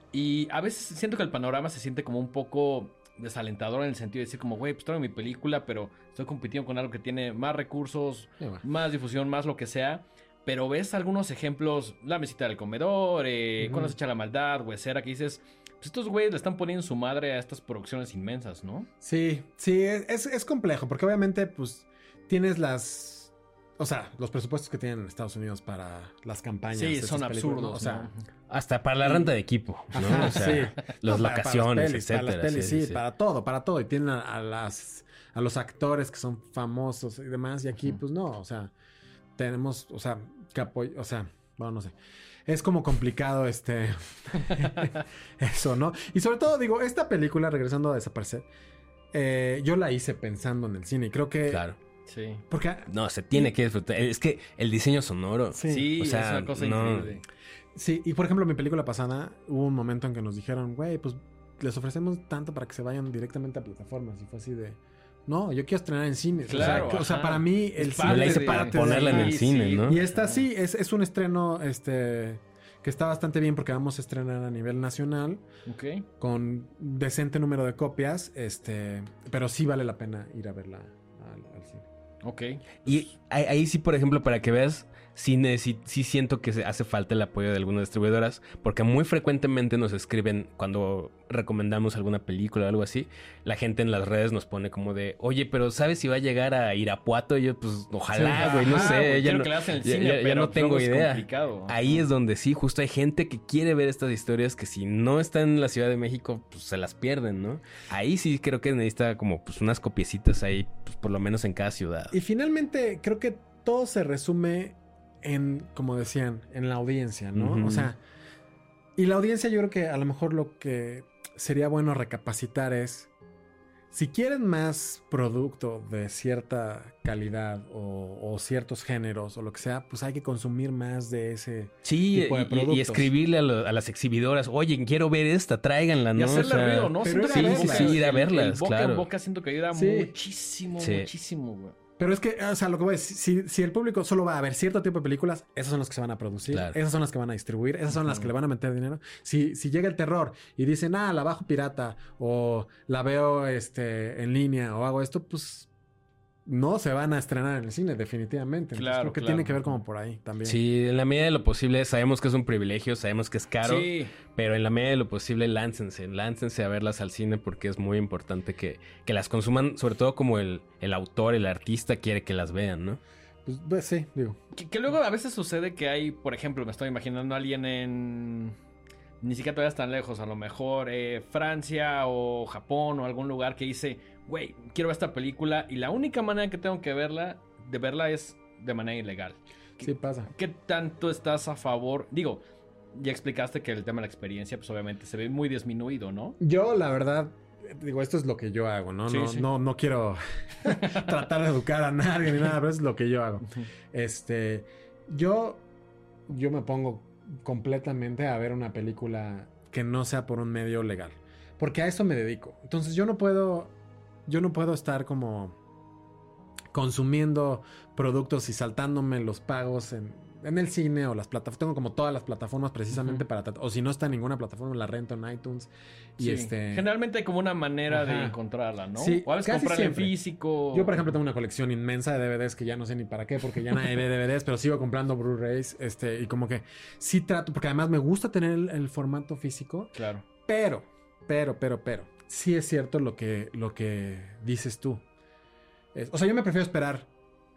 Y a veces siento que el panorama se siente como un poco desalentador en el sentido de decir como, güey, pues traigo mi película, pero estoy compitiendo con algo que tiene más recursos, sí, bueno. más difusión, más lo que sea. Pero ves algunos ejemplos, La mesita del comedor, eh, uh-huh. Cuando se echa la maldad, Huesera, que dices, pues estos güeyes le están poniendo su madre a estas producciones inmensas, ¿no? Sí, sí, es, es complejo, porque obviamente, pues, tienes las... O sea, los presupuestos que tienen en Estados Unidos para las campañas. Sí, son absurdos. ¿no? O sea, hasta para la renta de equipo, ¿no? Ajá, o sea, sí. las no, locaciones, para, para las pelis, etcétera. Para las pelis, sí, sí, sí, para todo, para todo. Y tienen a, a las a los actores que son famosos y demás. Y aquí, uh-huh. pues no, o sea, tenemos, o sea, que apoyo, o sea, bueno, no sé. Es como complicado este eso, ¿no? Y sobre todo, digo, esta película, regresando a Desaparecer, eh, yo la hice pensando en el cine. Y creo que... Claro. Sí. Porque... No, se tiene que disfrutar. Es que el diseño sonoro... Sí, sí, o sea, es una cosa no... increíble. Sí, y por ejemplo, mi película pasada, hubo un momento en que nos dijeron, güey, pues les ofrecemos tanto para que se vayan directamente a plataformas. Y fue así de... No, yo quiero estrenar en cine. Claro, o, sea, o sea, para mí el cine... La hice para ponerla en el sí, cine, sí. ¿no? Y esta sí, es, es un estreno este que está bastante bien porque vamos a estrenar a nivel nacional. Ok. Con decente número de copias, este pero sí vale la pena ir a verla al, al cine. Ok. Y ahí, ahí sí, por ejemplo, para que veas sí, necesi- sí siento que se hace falta el apoyo de algunas distribuidoras, porque muy frecuentemente nos escriben cuando recomendamos alguna película o algo así, la gente en las redes nos pone como de, oye, pero ¿sabes si va a llegar a Irapuato? Y yo, pues, ojalá, güey, Sí, no ajá, sé, güey, ya quiero no, que la hacen en el ya- cine, ya- ya pero no tengo luego es idea. complicado. Ahí Ajá. es donde sí, justo hay gente que quiere ver estas historias que si no está en la Ciudad de México, pues se las pierden, ¿no? Ahí sí creo que necesita como pues unas copiecitas ahí, pues por lo menos en cada ciudad. Y finalmente creo que todo se resume en, como decían, en la audiencia, ¿no? Ujú. O sea, y la audiencia yo creo que a lo mejor lo que sería bueno recapacitar es, si quieren más producto de cierta calidad o, o ciertos géneros o lo que sea, pues hay que consumir más de ese Sí, tipo de y- y, productos. escribirle a, lo- a las exhibidoras, oye, quiero ver esta, tráiganla, ¿no? Y hacerle O sea, ruido, ¿no? pero Siento ir a que el verlas. boca- Sí, ir a el- verlas, el boca claro. en boca siento que ayuda Sí. muchísimo, Sí. muchísimo, güey. Pero es que, o sea, lo que voy a decir, si, si el público solo va a ver cierto tipo de películas, esas son las que se van a producir, Claro. esas son las que van a distribuir, esas son las Ujú. que le van a meter dinero. Si, si llega el terror y dicen, ah, la bajo pirata o la veo este, en línea o hago esto, pues no se van a estrenar en el cine, definitivamente. Entonces, Claro, creo que claro. tiene que ver como por ahí también. Sí, en la medida de lo posible, sabemos que es un privilegio, sabemos que es caro, Sí. pero en la medida de lo posible, láncense, láncense a verlas al cine porque es muy importante que, que las consuman, sobre todo como el, el autor, el artista quiere que las vean, ¿no? Pues, pues, sí, digo. Que, que luego a veces sucede que hay, por ejemplo, me estoy imaginando a alguien en... Ni siquiera te vayas tan lejos, a lo mejor eh, Francia o Japón o algún lugar que dice, güey, quiero ver esta película y la única manera que tengo que verla, de verla es de manera ilegal. Sí pasa. ¿Qué tanto estás a favor? Digo, ya explicaste que el tema de la experiencia, pues obviamente se ve muy disminuido, ¿no? Yo, la verdad, digo, esto es lo que yo hago, ¿no? Sí, no, sí. no, no quiero tratar de educar a nadie ni nada, pero es lo que yo hago. Este, yo, yo me pongo completamente a ver una película que no sea por un medio legal, porque a eso me dedico. Entonces yo no puedo, yo no puedo estar como consumiendo productos y saltándome los pagos en, en el cine o las plataformas. Tengo como todas las plataformas precisamente Ujú. para tratar, o si no está en ninguna plataforma, la rento en iTunes y Sí. este. Generalmente hay como una manera de Ajá. encontrarla, ¿no? Sí, o a veces casi comprarla en siempre. físico. Yo, por ejemplo, tengo una colección inmensa de D V Ds que ya no sé ni para qué, porque ya nadie ve D V Ds, pero sigo comprando Blu-rays, este, y como que sí trato, porque además me gusta tener el, el formato físico, Claro. pero, pero, pero, pero, sí es cierto lo que, lo que dices tú. Es- o sea, yo me prefiero esperar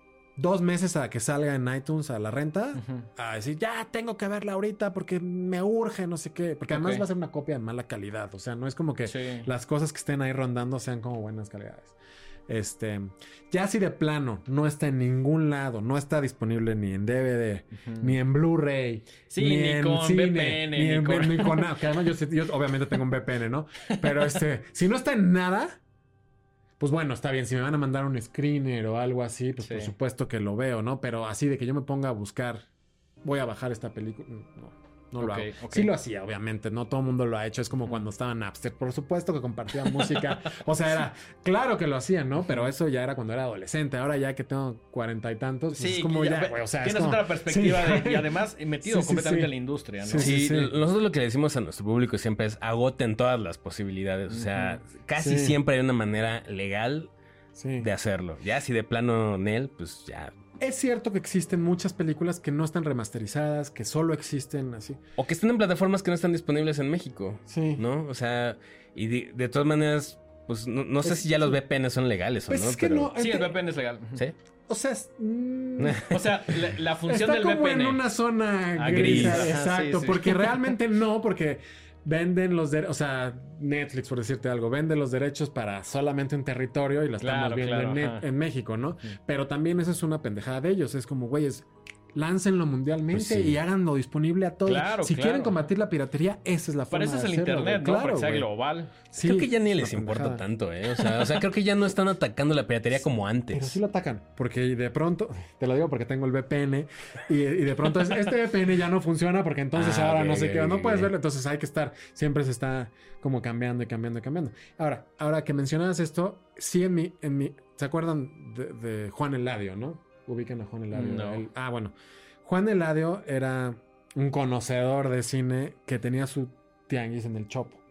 dos meses a que salga en iTunes a la renta, Ujú. a decir, ya tengo que verla ahorita porque me urge, no sé qué, porque además Ok. va a ser una copia de mala calidad, o sea, no es como que Sí. las cosas que estén ahí rondando sean como buenas calidades. Este, ya si de plano no está en ningún lado, no está disponible ni en D V D, Ujú. ni en Blu-ray, Sí, ni con V P N, ni, ni en, con- ni con nada. Que además yo, sé- yo obviamente tengo un V P N, ¿no? Pero este, si no está en nada, pues bueno, está bien. Si me van a mandar un screener o algo así, pues Sí. por supuesto que lo veo, ¿no? Pero así de que yo me ponga a buscar, voy a bajar esta película, no. No lo Ok, hago. ok. Sí lo hacía, obviamente. No todo el mundo lo ha hecho. Es como cuando estaba Napster. Por supuesto que compartía música. O sea, era... Claro que lo hacían, ¿no? Pero eso ya era cuando era adolescente. Ahora ya que tengo cuarenta y tantos, pues Sí, es como que ya, ve- güey. O sea, es tienes como- otra perspectiva Sí. de- y además metido Sí, sí, completamente sí. en la industria, ¿no? Sí, Sí, sí, sí. nosotros lo que le decimos a nuestro público siempre es agoten todas las posibilidades. O sea, casi Sí. siempre hay una manera legal Sí. de hacerlo. Ya si de plano Nel, pues ya. Es cierto que existen muchas películas que no están remasterizadas, que solo existen así. O que estén en plataformas que no están disponibles en México, Sí. ¿no? O sea, y de, de todas maneras, pues no, no sé Pues, si ya los sí. V P N son legales o Pues no. es que pero- no. Sí, el este- V P N es legal. ¿Sí? O sea, es- mm, O sea, la, la función está del como V P N. en una zona Ah, gris. gris. Ajá, Exacto, sí, sí. porque realmente no, porque venden los derechos, o sea, Netflix, por decirte algo, vende los derechos para solamente un territorio y la estamos Claro, viendo claro, en, Net- ajá. en México, ¿no? Pero también eso es una pendejada de ellos. Es como, güeyes, láncenlo mundialmente Pues sí. y háganlo disponible a todos. Claro, si claro. quieren combatir la piratería, esa es la Para forma eso es de el hacerlo, internet, güey. ¿no? Para que sea güey. global. Sí, creo que ya ni es les una importa pendejada. tanto, ¿eh? O sea, o sea, creo que ya no están atacando la piratería como antes. Pero sí lo atacan, porque de pronto, te lo digo porque tengo el V P N, y, y de pronto es, este V P N ya no funciona porque entonces Ah, ahora ok, no sé ok, qué, no ok. puedes verlo, entonces hay que estar, siempre se está como cambiando y cambiando y cambiando. Ahora, ahora que mencionabas esto, sí en mi, en mi, ¿se acuerdan de, de Juan Eladio, no? Ubican a Juan Eladio. No. El- ah, bueno, Juan Eladio era un conocedor de cine que tenía su tianguis en el Chopo.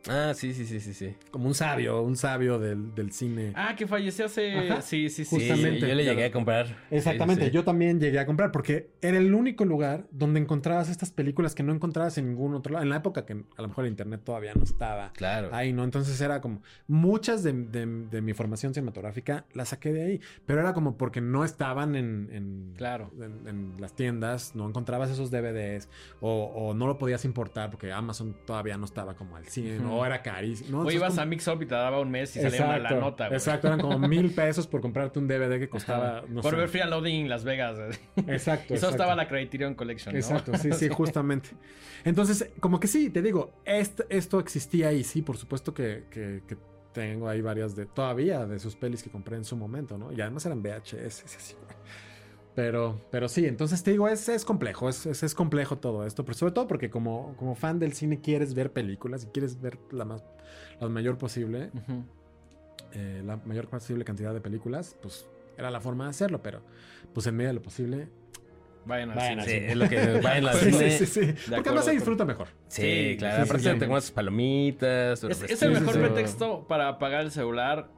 Ah, sí, sí, sí, sí, sí. Como un sabio, un sabio del, del cine. Ah, que falleció hace... Ajá. Sí, sí, sí. Justamente. Sí, yo le llegué a comprar. Exactamente, Sí, sí, sí. yo también llegué a comprar porque era el único lugar donde encontrabas estas películas que no encontrabas en ningún otro lado. En la época que a lo mejor el internet todavía no estaba Claro. ahí, ¿no? Entonces era como muchas de, de, de mi formación cinematográfica las saqué de ahí, pero era como porque no estaban en, en, Claro. en, en las tiendas, no encontrabas esos D V Ds o, o no lo podías importar porque Amazon todavía no estaba como al cien Ujú. o era carísimo. ¿no? O Entonces, ibas como- a Mix Up y te daba un mes y salía una la nota, güey. Exacto, eran como mil pesos por comprarte un D V D que costaba, Ajá. no Por sé. ver Free and Loading en Las Vegas. Exacto. Y solo exacto. estaba la Criterion Collection, ¿no? Exacto, sí, sí, justamente. Entonces, como que sí, te digo, est- esto existía y sí, por supuesto que, que- que tengo ahí varias de, todavía de sus pelis que compré en su momento, ¿no? Y además eran V H S, es así. Pero, pero sí, entonces te digo, es, es complejo, es, es, es complejo todo esto, pero sobre todo porque como, como fan del cine quieres ver películas y quieres ver la, más, la mayor posible, Ujú. eh, la mayor posible cantidad de películas, pues era la forma de hacerlo, pero pues en medio de lo posible. Vayan al Vayan cine. al Sí, cine. es lo que vayan al Sí, cine. sí, sí, sí. Porque acuerdo, además se de disfruta mejor. Sí, Sí, claro. sí, Aparte sí, te sí. tomas tus palomitas. tu Es, es el refresquito. mejor sí, sí. pretexto para apagar el celular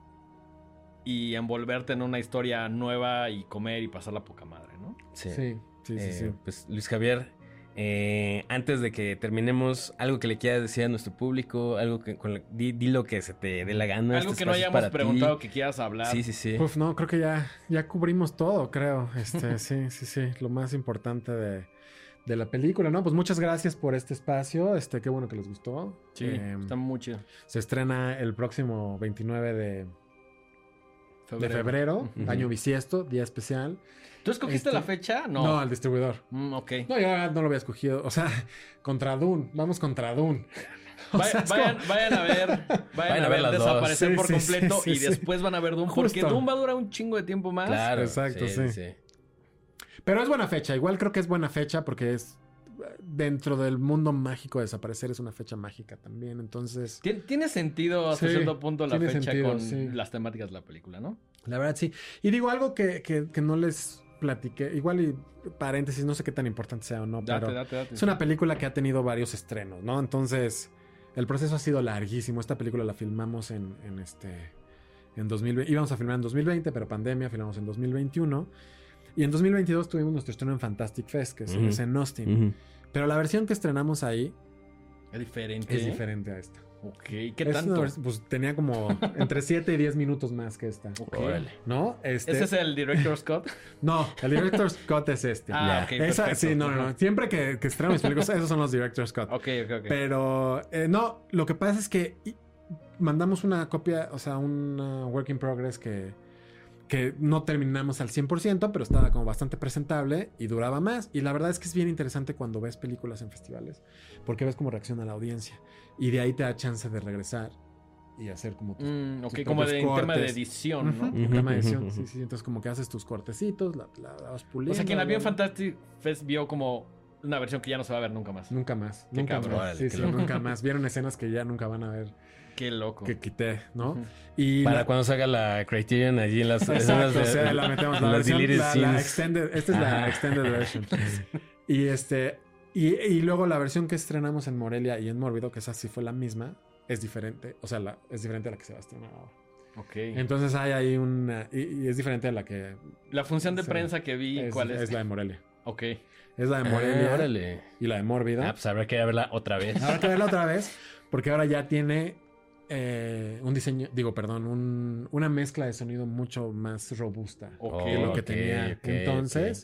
y envolverte en una historia nueva y comer y pasarla poca madre, ¿no? Sí. Sí, sí, sí, Eh, sí. Pues Luis Javier, eh, antes de que terminemos, algo que le quieras decir a nuestro público, algo que con la- di, di lo que se te dé la gana. Algo este que no espacio es hayamos para ti. preguntado que quieras hablar. Sí, sí, sí. Uf, no, creo que ya, ya cubrimos todo, creo. Este, sí, sí, sí. Lo más importante de, de la película, ¿no? Pues muchas gracias por este espacio. Este, qué bueno que les gustó. Sí, Eh, está muy chido. se estrena el próximo veintinueve de, de febrero, Ujú. año bisiesto, día especial. ¿Tú escogiste Este- la fecha? No. No, al distribuidor. Mm, ok. No, yo no lo había escogido. O sea, contra Dune. Vamos contra Dune. O Vaya- sea, es vayan, como- vayan a ver, vayan, a ver las dos. Desaparecer Sí, por sí, completo sí, sí, y sí. después van a ver Doom, porque Justo. Doom va a durar un chingo de tiempo más. Claro. Exacto, sí. sí. Pero es buena fecha. Igual creo que es buena fecha porque es dentro del mundo mágico de Desaparecer es una fecha mágica también. Entonces, Tien- Tiene sentido hasta Sí, cierto punto la tiene fecha sentido, con sí. las temáticas de la película, ¿no? la verdad sí. Y digo algo que, que, que no les platiqué. Igual y paréntesis, no sé qué tan importante sea o no, Date, pero date, date. es una película que ha tenido varios estrenos, ¿no? Entonces, el proceso ha sido larguísimo. Esta película la filmamos en, en este... En dos mil veinte. Íbamos a filmar en dos mil veinte, pero pandemia, filmamos en dos mil veintiuno. Y en dos mil veintidós tuvimos nuestro estreno en Fantastic Fest, que es, Ujú. es en Austin. Ujú. Pero la versión que estrenamos ahí Es diferente. es diferente a esta. Ok, ¿qué Es tanto? una vers- pues tenía como entre siete y diez minutos más que esta. Ok. Órale. ¿No? Este, ¿Ese es el Director's Cut? No, el Director's Cut es este. Ah, Ya. ok, Esa- perfecto. sí, no, no, no. Siempre que, que estreno mis películas, esos son los Director's Cut. Ok, ok, ok. Pero eh, no, lo que pasa es que y- mandamos una copia, o sea, una work in progress que, que no terminamos al cien por ciento, pero estaba como bastante presentable y duraba más. Y la verdad es que es bien interesante cuando ves películas en festivales, porque ves cómo reacciona la audiencia. Y de ahí te da chance de regresar y hacer como tus, Mm, ok, tus como de, en propios tema de cortes. edición, ¿no? Ujú, en tema de Ujú, edición, ujú, sí, ujú. sí. Entonces como que haces tus cortecitos, la, la, la vas puliendo. O sea, quien la vio en bla, bla. Fantastic Fest vio como una versión que ya no se va a ver nunca más. Nunca más. Qué Nunca cabrón. más. Órale, Sí, qué sí, loco. nunca más. Vieron escenas que ya nunca van a ver Qué loco. que quité, ¿no? Ujú. Y Para la- cuando salga la Criterion allí en las escenas Exacto, de o sea, la metemos la, las versión, deleted la, la scenes. extended, esta es la Ajá. extended version. Y este y, y luego la versión que estrenamos en Morelia y en Mórbido, que esa sí fue la misma, es diferente, o sea, la, es diferente a la que se va a estrenar ahora. Ok. Entonces hay ahí una y, y es diferente a la que La función de Sí. prensa que vi, es, ¿cuál es? es la de Morelia. Ok. Es la de Ah, Morelia órale. y la de Mórbido. Ah, pues habrá que verla otra vez. Habrá que verla otra vez, porque ahora ya tiene eh, un diseño, digo, perdón, un- una mezcla de sonido mucho más robusta Ok. que lo que ok, tenía ok, entonces.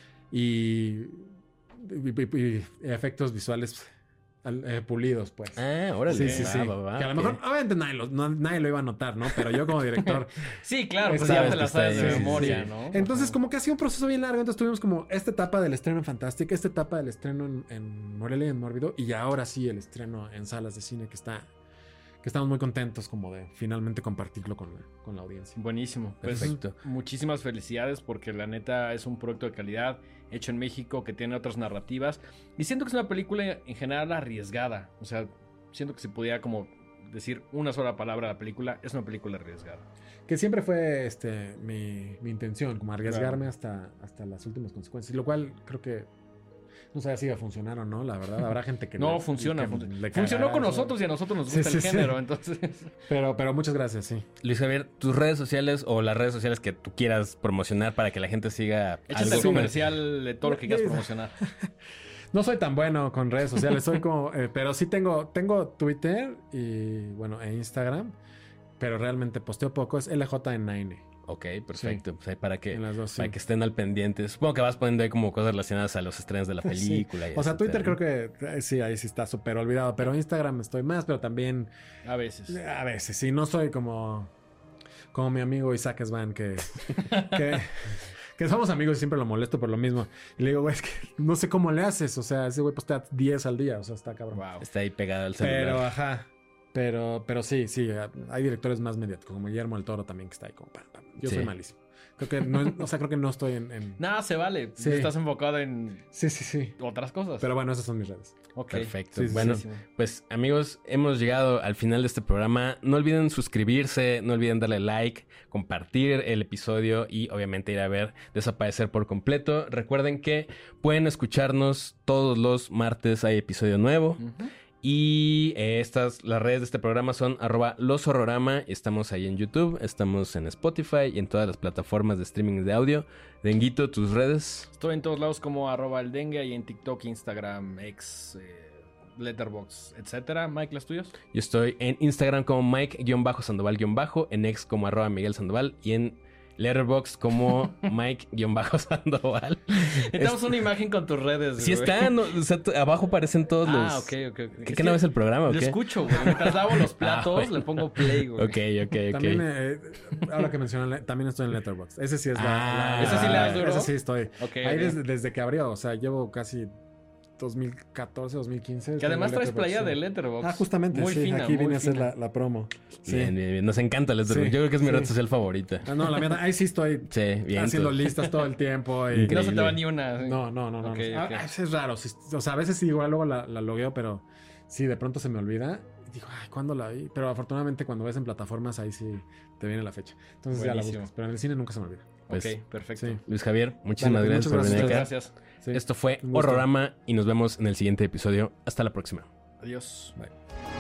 Y, y- y- y efectos visuales al- eh, pulidos, pues. Ah, órale. Sí, sí, sí. Va, va, va, que a lo ok. mejor, obviamente, nadie lo, no- nadie lo iba a notar, ¿no? Pero yo como director. Sí, claro, pues Sabes ya te que la está sabes ahí, de sí, sí, memoria, sí. ¿no? Entonces, Ajá. como que ha sido un proceso bien largo. Entonces tuvimos como esta etapa del estreno en Fantastic, esta etapa del estreno en, en Morelia y en Mórbido, y ahora sí el estreno en salas de cine que está, que estamos muy contentos como de finalmente compartirlo con la, con la audiencia. Buenísimo. Pues, Perfecto. muchísimas felicidades porque la neta es un producto de calidad hecho en México que tiene otras narrativas. Y siento que es una película en general arriesgada. O sea, siento que se podía como decir una sola palabra a la película. Es una película arriesgada. Que siempre fue este mi, mi intención, como arriesgarme Claro. hasta, hasta las últimas consecuencias. Lo cual creo que No sé si va a funcionar o no, la verdad. Habrá gente que no le, funciona. que fun- le Funcionó cagará, con o sea. nosotros y a nosotros nos gusta Sí, el sí, género, sí. entonces. Pero, pero muchas gracias, sí. Luis Javier, tus redes sociales o las redes sociales que tú quieras promocionar para que la gente siga Échate algo. el comercial de todo lo que quieras promocionar. No soy tan bueno con redes sociales, soy como, eh, pero sí tengo, tengo Twitter y bueno, e Instagram, pero realmente posteo poco, es L J nueve. Ok, perfecto. Sí. Pues ahí para que, En las dos, sí. para que estén al pendiente. Supongo que vas poniendo ahí como cosas relacionadas a los estrenos de la película. Sí. Y O sea, eso, Twitter pero- creo que eh, sí, ahí sí está súper olvidado, pero Instagram estoy más, pero también A veces. a veces, sí, no soy como, como mi amigo Isaac Svan, que, que, que somos amigos y siempre lo molesto por lo mismo. Y le digo, güey, es que no sé cómo le haces, o sea, ese güey postea diez al día, o sea, está cabrón. Wow. Está ahí pegado al celular. Pero, ajá. Pero, pero sí, sí, hay directores más mediáticos, como Guillermo del Toro también, que está ahí como pam, pam. Yo Sí. soy malísimo. Creo que no, o sea, creo que no estoy en... en... Nada, se vale. Sí. Estás enfocado en Sí, sí, sí. otras cosas. Pero bueno, esas son mis redes. Ok. Perfecto. Sí, sí, bueno, sí. pues amigos, hemos llegado al final de este programa. No olviden suscribirse, no olviden darle like, compartir el episodio y obviamente ir a ver Desaparecer por completo. Recuerden que pueden escucharnos todos los martes, hay episodio nuevo. Ujú. Y eh, estas, las redes de este programa son arroba loshorrorama. Estamos ahí en YouTube, estamos en Spotify y en todas las plataformas de streaming de audio. Denguito, tus redes. Estoy en todos lados como arroba el dengue y en TikTok, Instagram, X, eh, Letterboxd, etcétera. Mike, ¿las tuyas? Yo estoy en Instagram como Mike-Sandoval-, en X como arroba Miguel Sandoval y en Letterboxd como Mike-Sandoval. Necesitamos una imagen con tus redes. Sí güey. está, no, o sea, t- abajo aparecen todos los... Ah, ok, ok. ok. ¿Qué, Es qué no que ves el programa o Lo qué? escucho, güey. Mientras lavo los platos, Ah, bueno. le pongo play, güey. Ok, ok, ok. También, eh, ahora que mencionan, también estoy en Letterboxd. Ese sí es la... Ah, la- ¿ese sí le das duro? Ese sí estoy. Ok, Ahí ok. desde, desde que abrió, o sea, llevo casi dos mil catorce, dos mil quince. Que además traes playa de Letterboxd. Letterboxd. Ah, justamente, Muy sí. fina, Aquí muy vine a hacer fina. la, la promo. Sí. Bien, bien, bien. Nos encanta Letterboxd. Sí, Yo creo que es mi sí. red social favorita. Ah, no, la mierda, ahí sí estoy Sí, bien. haciendo tú. listas todo el tiempo. Y... Que no se te Increíble. va ni una. sí. No, no, no, no. Ok, no. ok. Ah, es raro. sí, o sea, a veces sí, igual luego la, la logueo, pero sí, de pronto se me olvida. Y digo, ay, ¿cuándo la vi? Pero afortunadamente cuando ves en plataformas, ahí sí te viene la fecha. Entonces ya la Buenísimo. buscas. Pero en el cine nunca se me olvida. Pues, ok, perfecto. Sí. Luis Javier, muchísimas Dale, gracias muchas por venir gracias. acá. Gracias. Sí. Esto fue Un gusto. Horrorama y nos vemos en el siguiente episodio. Hasta la próxima. Adiós. Bye.